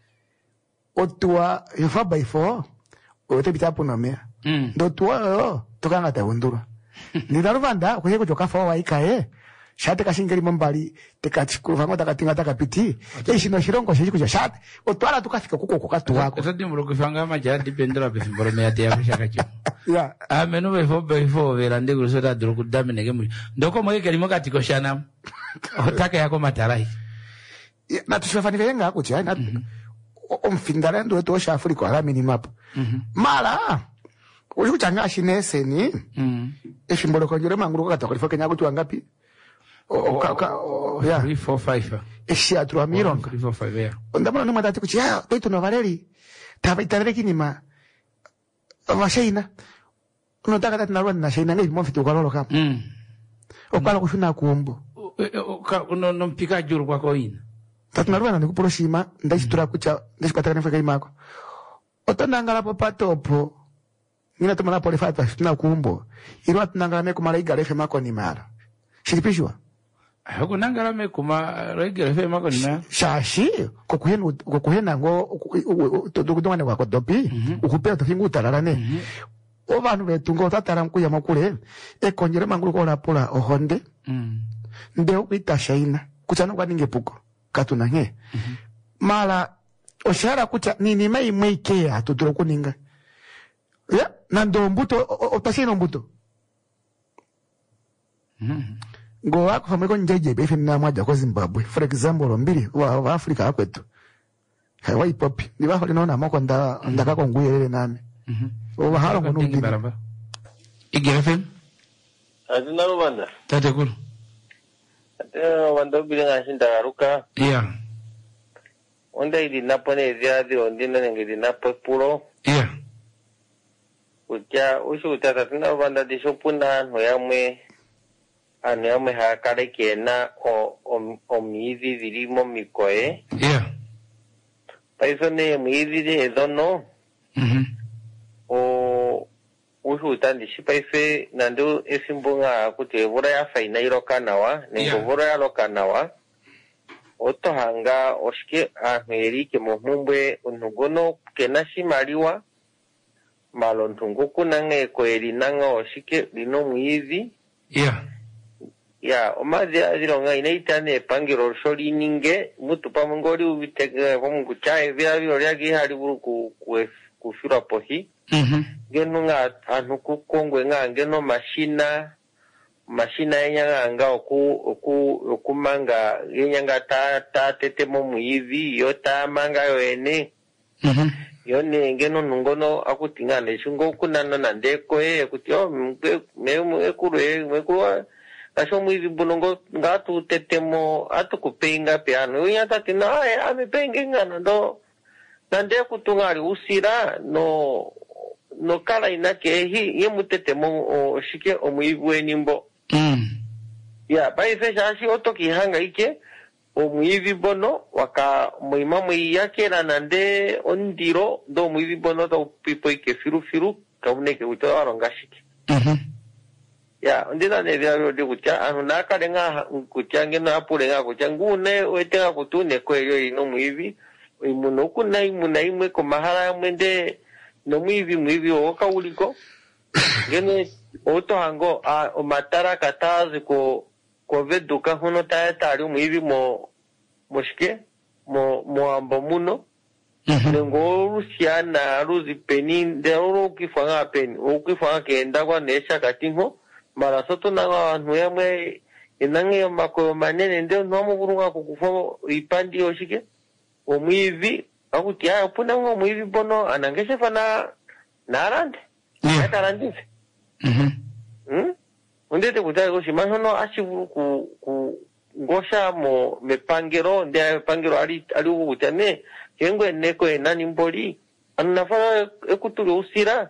otua yofa by four ote bitapo na mea mm ndo tua yo tokanga ta undura Nidaluvanda kuye kujoka fa wa ikae. Shate kashingeri mombali tekachikuvango takatinga takapiti. Eishi no shirongo shiji kuja shate. Otwala tukafika kuko kokatu wako. Tadi murukufanga majadi pendra besimboro meati ya kushakacho. Ya. Amenu befo befo verande kurusota duruku damine gemu. Ndoko moye kelimo katiko shana. Otaka yako matarai. Na tushafani venga kuti na omfindala ndo to sha Afrika ala minimap. Mala. Ujuchanga shinese ni. Mhm. Efimbolo konjore manguru katako kenya kuti wangapi? O ka ya three four five. Eshi atru mirongo. three four five ya. Ondamana numa tati kuti ya toito no valeri. Tava itarere kinima. Vashaina. Unotaka tati narwa na shaina ngai mo fitu kalolo kama. Mhm. Okala kushuna kuombo. No no mpika juru kwa koina. Tati narwa na kuproshima ndaitura kucha ndishikataka nifika imako. Otonangala papa topo. Nina tumana pole fata na kuombo. Irwa tunangala me kumala igale fe mako ni mara. Shiripishwa. Hako nangala me kuma igale fe mako ni mara. Shashi kokuhena kokuhena ngo tudugudwane kwa kodopi ukupera tufingu talarane. Obanu betungo tatara nkuya makule e konjere mangulu ko lapola ohonde. Mhm. Nde uita shaina kuchana kwa ninge puko katuna nge. Mala oshara kucha nini mai mweke atudro kuninga. Ya nando mbuto otashino mbuto. Mhm. Ngo wako fameko njeje befe na mwaja kwa Zimbabwe. For example mbili wa, wa Afrika kwetu. Hawa ipopi. Ni baho linaona moko nda ndaka ko nguyelele nami. Mhm. Oba halo ngono ngi baramba. Igere fe? Azina rubanda. Tate kulu. Ate wanda ubile ngashinda garuka. Yeah. Onda idi napone ziadi ondina ngidi napo puro. Yeah. Uja ushu utata tina rubanda dishopuna no yamwe anu yamwe hakare kena o o, o mizi zilimo mikoe. Yeah. Paiso ne mizi de edono. Mhm. O ushu utandi shipaise nandu esimbunga kuti vura ya faina irokanawa nengo vura ya lokanawa oto hanga oshike aheri ke muhumbwe unugono kenashi mariwa malontungu kunange ko erinanga oshike lino mwizi Yeah. ya omazi azironga inaitane pangiro shori ninge mutu pamongori ubitege pamungu chae vya vyo lyagi hali buru ku kufura pohi. Mhm. Geno nga anuku kongwe nga ngeno mashina mashina yenya nga oku oku okumanga yenya nga ta ta tete mo muivi yo ta manga yo ene. Mhm. Yo ne ngeno nungono akutinga ne shungo kunana na ndeko e kuti yo me me ekure me kuwa kasho muivi bunongo nga tu tete mo atu kupenga piano yo ta tina ai ame penga na ndo nande kutungari usira no no kala inake hi ye mutete mo o shike o muivu enimbo. Mm. Ya paise shashi otoki hanga ike o muivi bono waka muima mui yake na nande ondiro do muivi bono do pipo ike firu firu kauneke uto arongashiki. Mhm. Ya ondina ne vya de kucha anu naka denga kucha ngena apure nga kucha ngune wetenga kutune kweyo ino muivi imunoku na imuna imwe ko mahala mwende no mwivi mwivi oka uliko ngene oto hango a o matara katazi ko ko veduka hono ta tari mwivi mo moshike mo mo ambo muno ngo rusiana ruzi penin de oro kifanga pen o kifanga kenda kwa nesha katingo mara soto na nwemwe inange mako manene ndio nomo burunga kukufo ipandi oshike o mwivi akuti ya puna ngo mwivi bono anangeshe fana narande ya tarandise Mhm. hm ondete kutai ko shimahono ashiburu ku ku ngosha mo mepangero ndia pangero ali ali ukutane kengo eneko enani mboli anafara ekutulu usira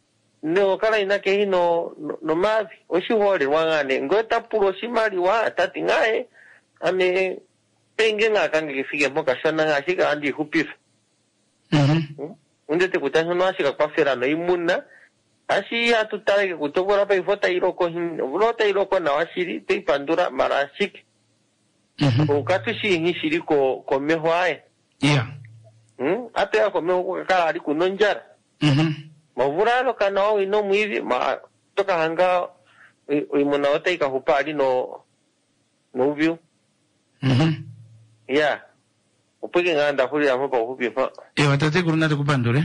ne okala inake hino no, no mavi oshihole wangane ngota pulo shimali wa tati ngae ame penge nga kange kifike moka shana nga shika andi hupisa. Mhm. Undete kutasho no ashika kwa fera no imuna ashi atutare kutobora pa ifota iroko hin vrota iroko na washiri te pandura marashik. Mhm. Ukatu shi hi shiri ko ko mehwae. Yeah. Hm ate ko meho kala ali kunonjara. Mhm. Mavura lo kana o ino mwivi ma toka hanga uimuna wote ikahupali no no view. Mhm. Yeah. Upige nganda huli hapo pa hupi fa. E watate kuruna tukupandure.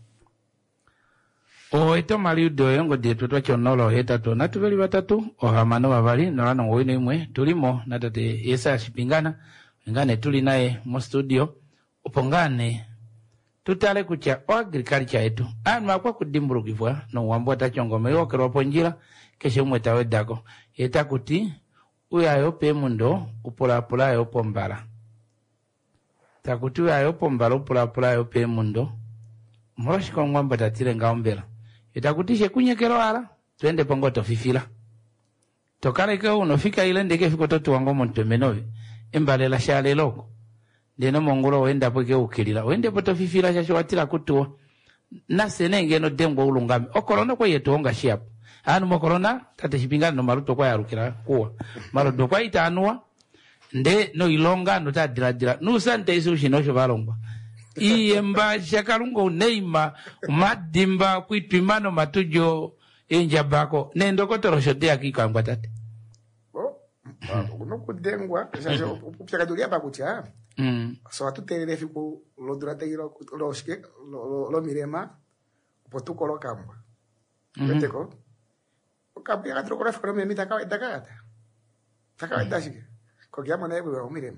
O eto mali udo yongo dietu twacho nolo heta to natuveli batatu o hamano babali nolano ngoine imwe tulimo natate yesa shipingana ngane tuli naye mo studio upongane tutale kucha o agriculture etu anu akwa kudimburukivwa no wambo tachongo meyo kero ponjira keshe mweta wedako eta kuti uyayo pe mundo upola pola yo pombala takuti uyayo pombala upola pola yo pe mundo mroshi kwa ngwamba tatire ngaombela eta kuti shekunyekero ala twende pongo tofifila tokale ke unofika ile ndeke fiko totu wango montemenovi embalela shale loko ndeno mongulo wenda poke ukilila wende poto fifila shasho watila kutuwa nasene ngeno demgo ulungame okorona kwa yetu onga shiapo anu mokorona tate shipingana no maruto kwa yarukila kuwa maruto kwa ita anuwa nde no ilonga no ta dira dira nusante isu shinosho balongwa iye mba shakalungo neima madimba kuitwimano matujo enja bako nendo kotoro shote akikangwa tate no kudengwa sasa upyakadulia pakucha mm so atuterere fiku lo durante iro lo ske lo lo mirema potuko kamba beteko okapi ya tro korafa kama mimi takawa takata takawa tashike ko gyamo na ewe mirema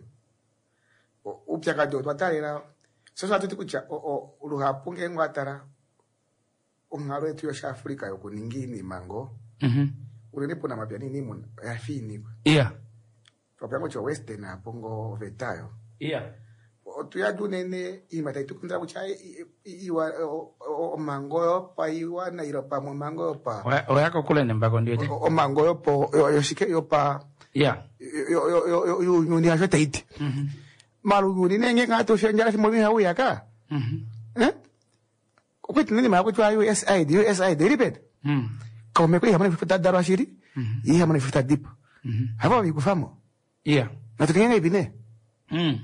upyakadu twatarera sasa tutikucha o uruhapunge ngwatara ongaro etu ya Afrika yo kuningini mango mhm ulipo na mapya nini mun yafini yeah Papango cho western na pongo vetayo. Yeah. Tu ya dunene imata itukundra kucha iwa o mango pa iwa na iropa mo mango pa. O yako kule nembako ndio je. O mango po yo shike yo pa. Yeah. Yo yo yo yo nyuni ya shota iti. Mhm. Malu nyuni nenge ngato shenjara si mobi hawo yaka. Mhm. Eh? Ko kwitu nini ma ko twa U S A I D U S A I D ripet. Mhm. Ko me ko yamani futa darwa shiri. Mhm. Yi yamani futa dip. Mhm. Hapo bikufamo. Yeah. Na tukenge ibine. Mm.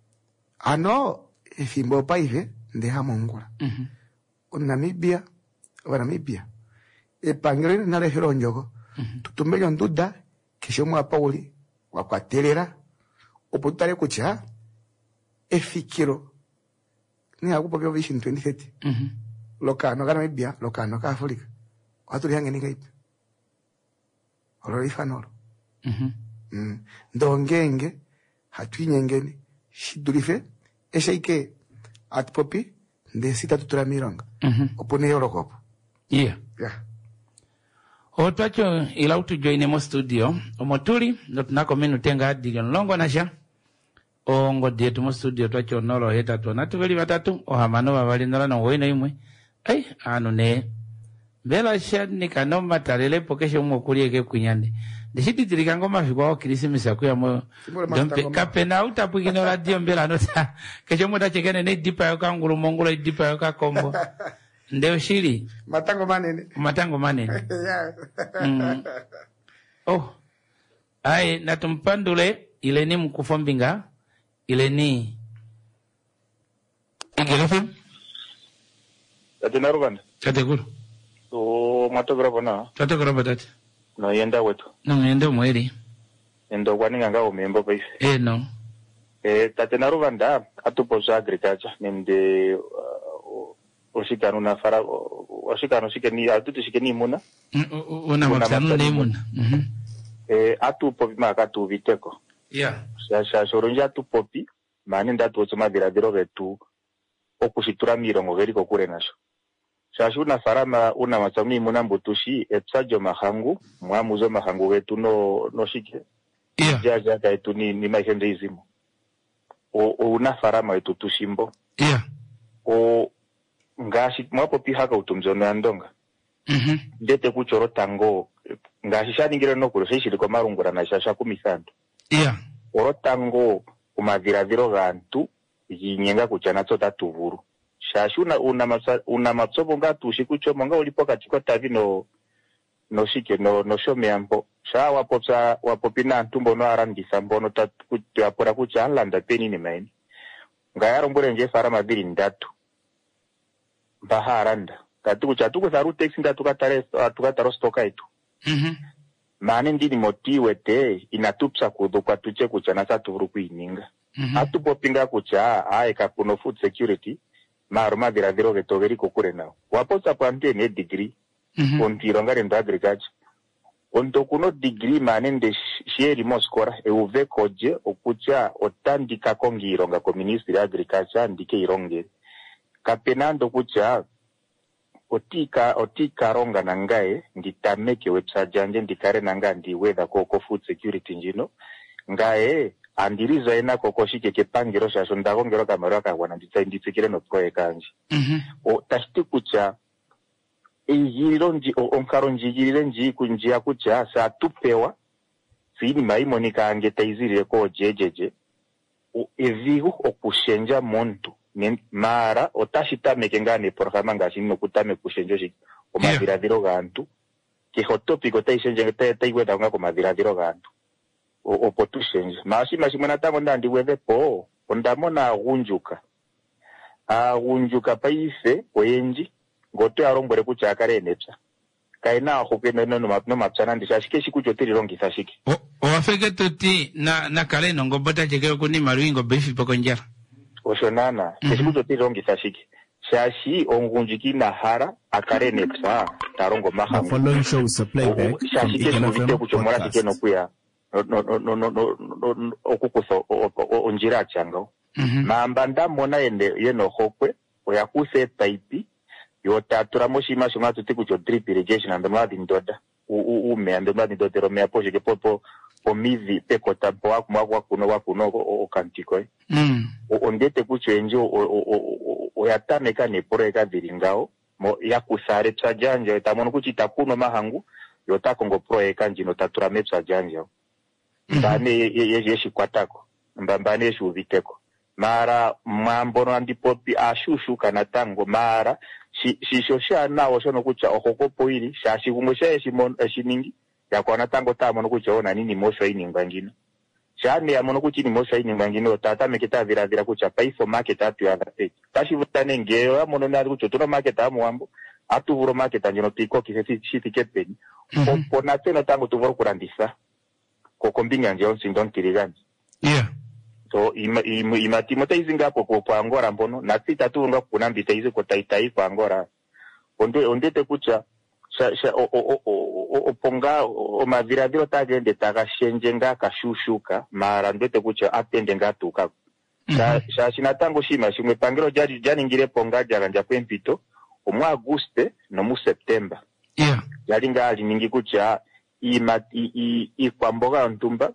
Ano ifimbo paive ndeha mongula. Mhm. Mm Namibia, wa Namibia. E pangere na le hero njogo. Mhm. Tutumbe yo nduda kisho mwa pauli wa kwatelera oputare kucha efikiro ni akupo byo vision twenty thirty. Mhm. Lokano ka Namibia, lokano ka Afrika. Watu lihange ni gaitu. Olori fanoro. Mhm. Mm. Ndongenge hatuinyengeni shidurife eshaike atpopi nde sita tutura mironga mhm opone yorokopo yeah yeah otwacho ila utu joine mo studio omotuli ndo tunako menu tenga adigan longo nasha ongo dietu mo studio twacho nolo heta to natuveli batatu ohamano babali ndola no woina imwe ai anu ne bela shadni kanoma talele pokesho mo kulieke kunyande deshiti tirikango mafiko Christmas akuya mo dompe kapena utapukino radio mbela nota kesho mo tachekene ne dipa yoka nguru mongola dipa yoka kombo ndeo shiri matango manene matango manene mm. Oh ai natumpandule ile ni mkufombinga ile ni ingelefu tate narubanda tate guru o matografo na tate guru tate no yenda wetu no yenda mweli endo kwaninga ngao membo paisi eh no eh tate narubanda atupoza agriculture nende uh, osikano na fara osikano sikeni atutu sikeni muna una mapsano ne muna mhm eh atupo maka tu viteko yeah sasa soronja tu popi mane ndatu tsoma biradiro vetu okusitura mirongo veriko kure nasho sasa una farama una matsami muna mbutushi etsajo mahangu mwamuzo mahangu wetu no no shike yeah jaja kaitu ni ni mahende izimo o, o una farama wetu tushimbo yeah o ngashi mwapo pihaka utumzono ya ndonga mhm ndete kuchoro tango ngashi shaningire no kuroshishiri kwa marungura na shasha kumisanto yeah oro tango kumaviraviro gantu yinyenga kuchana tsota tuvuru shashi una una matsa una matsobo ngatu shikucho monga ulipo kachiko tavi no no shike no no shomeampo sha wapotsa wapopina ntumbo no arandisa mbono tatu yapora kucha landa peni ni maini ngayaro mbure nje fara mabiri ndatu baharanda katuku chatuku saru taxi ndatu katare tukataro stoka itu mhm mane ndini motiwe te inatupsa kudu kwa tuche kucha nasa tuvuru kuininga. Mm-hmm. Atu popinga kucha ae kapuno food security maru madira viro getoveri kukure nao. Waposa pante ne degree. Mm-hmm. Ontironga rendo agriculture. Onto kuno degree mane nde shieri moskora e uve koje okucha otandika kongi ironga ko ministry agriculture ndike ironge. Kapenando kucha otika otika ronga nangae nditameke website janje ndikare nanga ndi weather ko food security njino ngae andirizo ena kokoshike kepangiro shasho ndakongero kamera kakwana nditsainditsikire no pro ekanje. Mhm. O tashiti kucha ejiro nji onkaro njigirire nji kunjia kucha sa tupewa sini maimonika angeta izirire ko jejeje o evihu okushenja muntu mara otashita mekengane programa ngashi no kutame kushenjo shi o maviradiro gantu ke hotopiko taishenje taiweda nga ko maviradiro gantu o opotushenje mashi mashi mwana tango ndandi weve po ondamona gunjuka a gunjuka paise oyenji ngoto yarombore kucha akare nepsa kaina khopena no no mapsana ndishashike shikucho tirirongisa shiki o afeke toti na na kale no ngobota jeke kuni maruingo befi pokonjara oshonana shikucho tirirongisa shiki shashi ongunjiki na hara akare nepsa tarongo maha the following show is a playback from Egan kuchomora tikeno kuya no no no no no okukuso onjira chango mamba mona ende yeno hokwe oyakuse type yotatura moshima shoma tuti kucho drip irrigation and madi ndoda u u me and madi ndotero me apoje ke popo po mivi peko tampo akuma kwa kuno wa kuno o kantiko mm ondete kucho enjo o yatame kane poreka viringao mo yakusare tsajanja etamono kuchita kuno mahangu yotakongo proeka njino tatura mepsa janja mbane yeshi kwatako mbambane yeshi uviteko mara mambono andipopi ashushu kana tango mara shi shishosha nawo shono kucha okokopo ili shashi kumosha eshimon eshiningi yakwana tango tamo no kucha ona nini mosho ini ngangina shane ya mono kuchi ni mosho ini ngangina otata mekita vira vira kucha paifo market atu ya ngate tashi vutane ngeo mono na kucho tuna market amu wambo atu vuro market anjino tiko kisesi shiti kepeni opona teno tango tuvuro kurandisa kokombinga nje onsindon kirigani yeah. So ima ima ima timota izinga poko kwa angora mbono na sita tu nga kunambita izi ko taitai kwa angora onde onde te kucha sha sha o o o o ponga o maviradiro tagende tagashenjenga kashushuka mara ndete kucha atende ngatuka sha sha sinatango shima shimwe pangiro jadi jani ngire ponga jaganja kwempito omwa Auguste no mu September yeah yali ngali ningi kucha ima i i i kwa mboga ntumba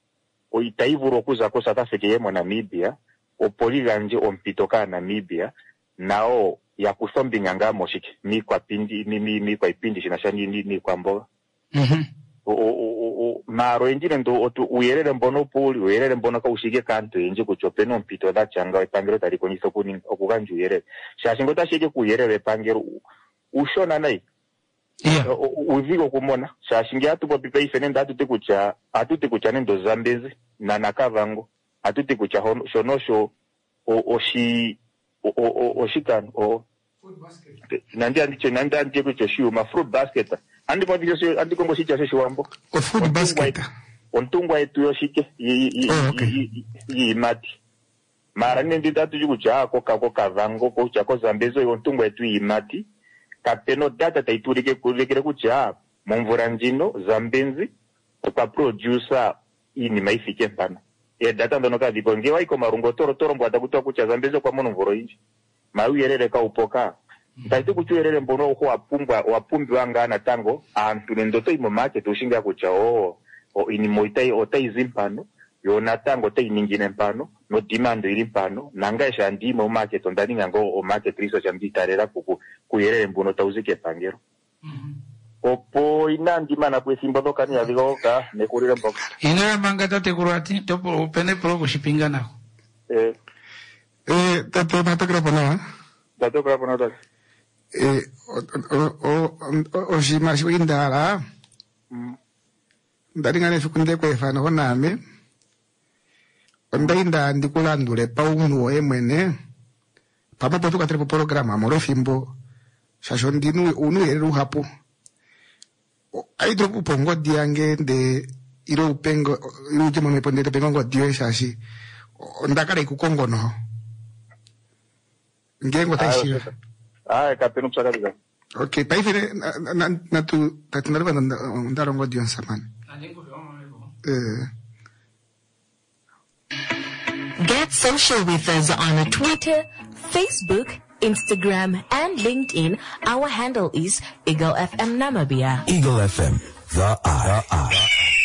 o itaivuro kuza ko South Africa yemo Namibia o poliganje ompitoka Namibia nao ya kusombinga ngamo shiki ni kwa pindi ni ni, ni kwa ipindi shinashani ni, ni kwa mboga mhm o o o maro endine ndo otu uyerere mbono poli uyerere mbono ka ushige kanto enje kuchope no mpito da changa ipangiro tari konyiso kuni okuganju uyerere shashingo tashike kuyerere pangiro ushona nai yeah uvigo kumona shashingi atu popipa ifenenda atu tekucha atu tekucha nendo zambezi na nakavango atu tekucha shonosho o oshi o o oshikan o food basket nandi andicho nandi andicho kucho shiu ma fruit basket andi mo dijo andi kongo shicha sheshi wambo o food basket ontungwa etu yoshike yi yi mati mara nindi tatu jukucha ko kako kavango ko chako zambezo ontungwa etu yi mati kapeno data taiturike kurekere kucha momvura njino zambenzi kwa producer ini maifike mpana e data ndono ka diponge waiko marungo toro toro mbwa takutoa kucha zambezo kwa mono mvuro inji mau yerere ka upoka taiti kuchu yerere mbono ko wapumbwa wapumbi wanga na tango antu ndoto imo market ushinga kucha o o ini moitai otai zimpano yona tango tai ningine mpano no demand iri mpano nanga sha ndimo market ondani ngango o market riso cha mbitarera kuku kuyerere mbuno tauzike pangero mhm opo inandi mana pues imbodo kani yavigoka nekurira mboka ina manga tate kurati topo pene pro kushipinga nako eh eh tate matagra pana tate kra pana tate eh o o o shima shindara mm ndaringane fikunde kwa fana honame ondainda ndikulandule pauno emwene papa patu katri po programa moro fimbo shasho ndinu unu yeru hapo Ai dropu pongo diange de iro pengo iro jema me ponde de pengo dio shashi. Ndakare kukongo no. Ngengo taishi. Ah, kapenu psakabiza. Okay, paifere na na tu tatinarva ndarongo dio samani. Eh. Get social with us on Twitter, Facebook, Instagram, and LinkedIn. Our handle is Eagle F M Namibia. Eagle F M, the eye. The eye.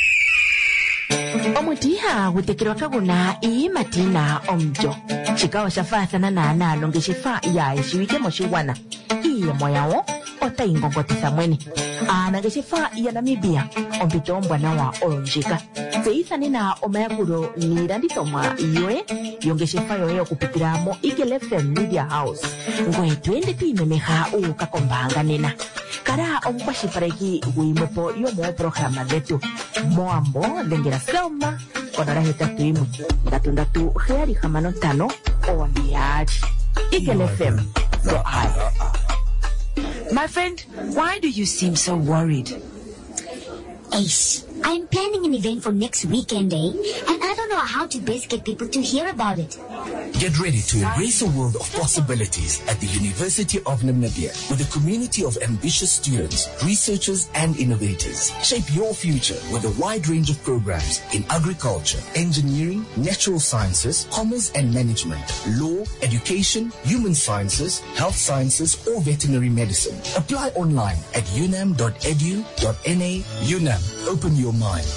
Omutiha wutekirwa kaguna ii matina omjo. Chikawa shafasa na nana longe shifa ya ishiwike moshiwana. Iye moyawo ota ingongotisa mweni. Anage shifa ya Namibia ompito mbwana wa olonjika. Seisa nina omayakuro ni randitomwa iwe yonge shifa yoye okupitira mo Eagle F M Media House. Ngwe twende tuimemeha uka kombanga nena. Kara omkwa shipareki uimepo yomo programa zetu. Moambo dengera selma onara heta tuimu. Ndatu ndatu heari hamano tano ondiaji. Eagle F M, the eye. My friend, why do you seem so worried? Ace, I'm planning an event for next weekend, eh? And I don't know how to best get people to hear about it. Get ready to embrace a world of possibilities at the University of Namibia with a community of ambitious students, researchers, and innovators. Shape your future with a wide range of programs in agriculture, engineering, natural sciences, commerce and management, law, education, human sciences, health sciences, or veterinary medicine. Apply online at unam dot edu dot na. UNAM, open your mind.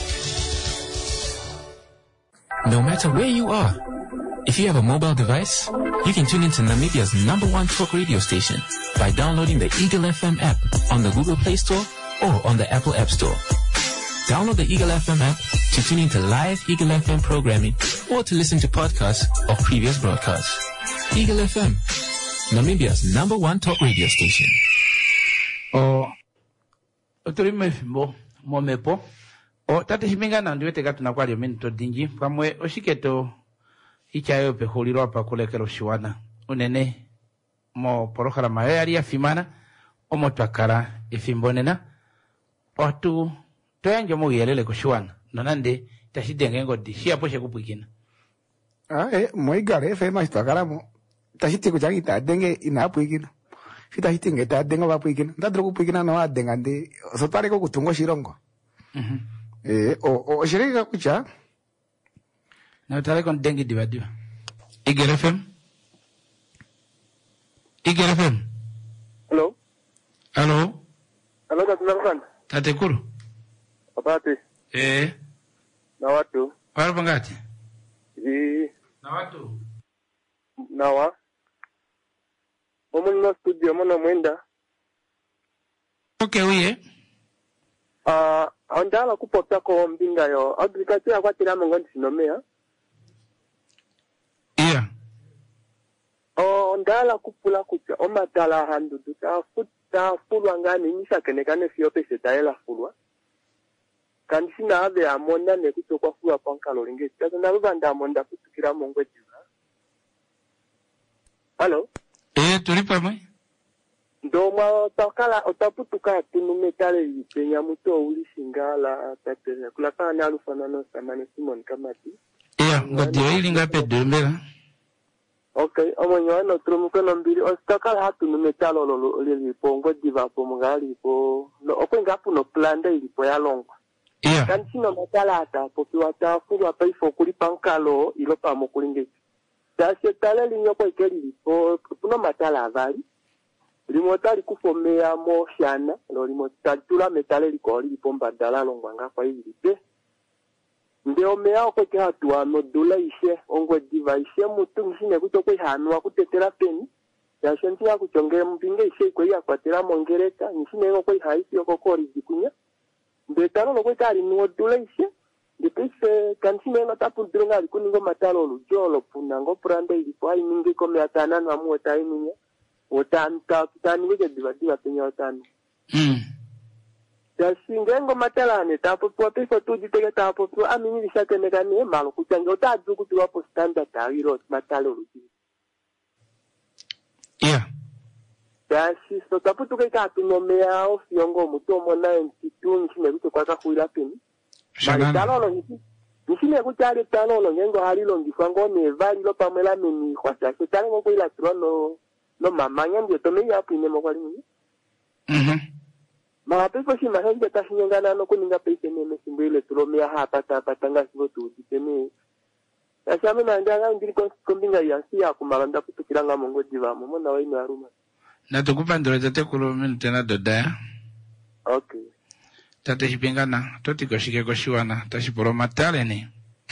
No matter where you are, if you have a mobile device, you can tune into Namibia's number one talk radio station by downloading the Eagle F M app on the Google Play Store or on the Apple App Store. Download the Eagle F M app to tune into live Eagle F M programming or to listen to podcasts of previous broadcasts. Eagle F M, Namibia's number one talk radio station. Oh, oturime fimbo momepo o tate himinga na ndiwete gatu na kwali minto dingi pamwe oshiketo ichayo pe huliro apa kulekelo shiwana unene mo porokara maeri ya fimana omo twakara ifimbonena otu toyanjo mo yelele ko shiwana nonande tashidenge ngodi shia poshe kupikina Ah eh moi gare fe mai twakara mo tashiti ko jangi ta denge ina puikina fita hitinge ta denga ba puikina ndadro kupikina no adenga ndi so tare ko kutungo shirongo mhm eh o o shirika kucha na tare kon dengi divadio Eagle F M Eagle F M Hello Hello Hello Tatunarvan Tate kuru Apate eh na watu wala pangati eh na watu nawa Omo studio mona mwenda Okay uye Ah uh, andala kupota ko mbinga yo agriculture akwatira mongo ndinomea Yeah Oh ndala kupula kucha omatala handu tuta futa fulwa ngani nisha kenekane fiope setaela fulwa Kansina ave amonda ne kutokwa fulwa pankalo linge tata nalubanda amonda kutukira mongo diva Hello Eh tulipa mwe Ndoma takala otaputuka tunumetale yipenya muto ulishingala tatele kulaka na alufana no samane Simon Kamati Yeah ngodio ili ngape dembela Okay omonyo no trumuko no mbili ostakala hatu numetalo lo lili pongo diva pomongali po no okwenga puno planda ilipo ya longo Yeah kansino matala ata poki watafu apa ifo kuli pankalo ilopa mokulinge Tashe tale linyoko ikeli lipo puno matala avali Limotali kufomea mo shana lo limotali tula metale likoli lipomba dala longwanga kwa hili pe Ndeo mea okweke hatuwa no dula ishe ongwe diva ishe mutu mshine kutokwe hanua kutetera peni ya shentia kuchongere mpinge ishe kwe ya kwa tera mongereka mshine ngo kwe haisi yoko kori jikunya Ndetano lo kwe kari nuo dula ishe Ndepise kansime nga tapu ndrenga likuningo matalo lujolo punango prande ilipo hai mingi kome atanano amu otai minya Otanta kitani wege diva diva penya otani. Mm. Jashingengo matalane tapo po peso tuji tege tapo po amini lishake negane malo kuchange otadzu kutuwa po standard awiro matalo luji. Yeah. Ya Dashi so taputu ke ka tunomea o fiongo mutomo ninety two nchine kuto kwa kakuila pini. Mali talo lo nisi. Nchine kuchari talo lo nyengo halilo ngifango me vali lo pamela meni kwa sasa. Tale ngo kuila trono no mamanya ndio tome ya pine mo kwali ni. Mhm. Ma pepo si mahenge tashi ngana no kuninga pese meme simbele tulomea hapa hapa tanga sibo tu teme. Sasa mimi naangalia ngiri kombinga ya sia kumalanda kutukiranga mongo divamo mona wa ino aruma. Na tukupandura tate kulumini tena doda. Okay. Tate hipingana toti koshike koshiwana tashiporo matale ni.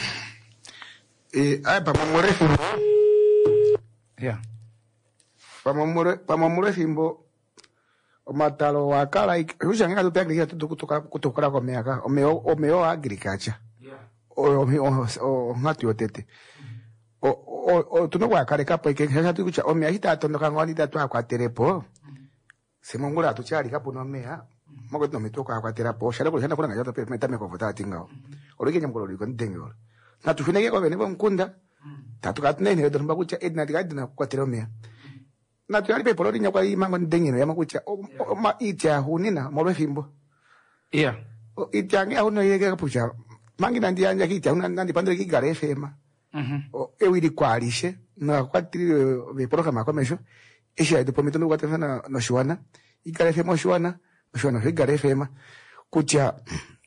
Eh ay pa mamore fimbo. Yeah. Pa mamore pa mamore fimbo. O matalo wakala ushanga tu pega ya tu kutoka kutoka kwa miaka o meo o meo agriculture. Yeah. O o o ngati otete. O o o tu no wakale kapo ke hasa tu kucha o mea hita tondo kangwani tatu kwa terepo. Semongula tu chali kapo no mea. Moko no metoka kwa terepo. Shale ko hana kuna ngaja pe metame ko vota tinga. Olike nyamko liko ndengo. Na tu finege ko bene bonkunda. Tatu katne ne ndo kucha edna diga kwa terepo mea. Na tu ali pe polori nya kwa imango ndengino ya makucha o ma itya hunina mo fimbo. Yeah. O itya ngi ahuno yeke kapucha. Mangi nandi anja kitya una nandi pandre ki gare fema. Mhm. O ewiri kwalishe na kwatiri ve programa komesho. Esha de pomito no kwatena na no shwana. Igare fema shwana, shwana igare fema. Kucha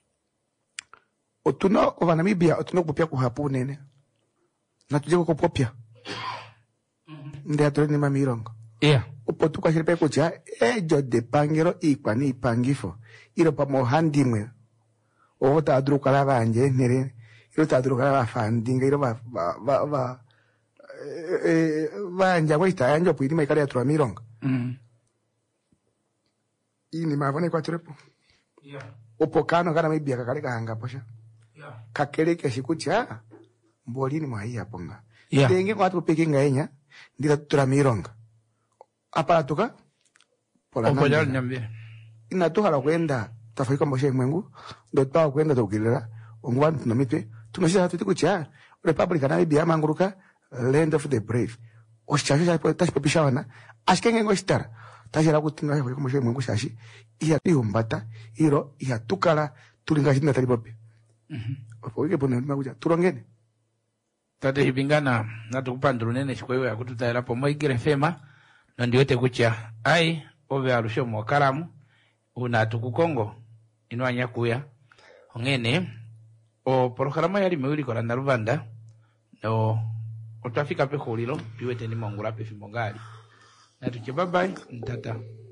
otuno o Namibia otuno kupia ku hapunene. Na tuje ko popia. Nde atore ni mamirongo. Yeah. Upo tu kwa shiripe kucha ejo de pangero ikwa ni pangifo. Iro pa mohandimwe. O ta adruka la banje nere. Iro ta adruka la fandinga iro ba ba ba ba eh banja waita anjo puidi mai kare atro mirongo. Mhm. Ini mavone kwa trepo. Yeah. Upo kano kana mibia kakale kahanga posha. Yeah. Kakele keshikucha mbolini mwa ponga. Yeah. Tenge kwa tu pekinga enya ndira tutra mirongo. Apa tuka? Pola Opo jalo nyambia. Ina tu hala kwenda tafika mboshe mwengu ndo tawa kwenda tukilera ongwan tunamitwe tunashia tu kucha Republic na bia manguruka land of the brave. Oshasha po tashi popishawana ashkenge ngostar tashira kutinga kwa mboshe mwengu shashi iya tiumbata iro iya tukala tulinga shina talipope. Mhm. Opo wike pona makuja turongene. Tate hipingana na tukupandura nene shikwewe akututaela po moigire fema. Nandiwete kucha ai ove alusho mwakaramu una tukukongo inuanya kuya ongene o programa yali mewili kwa naruvanda no otafika pe khulilo piwete ni mongula pe fimongali na tuche bye bye ntata.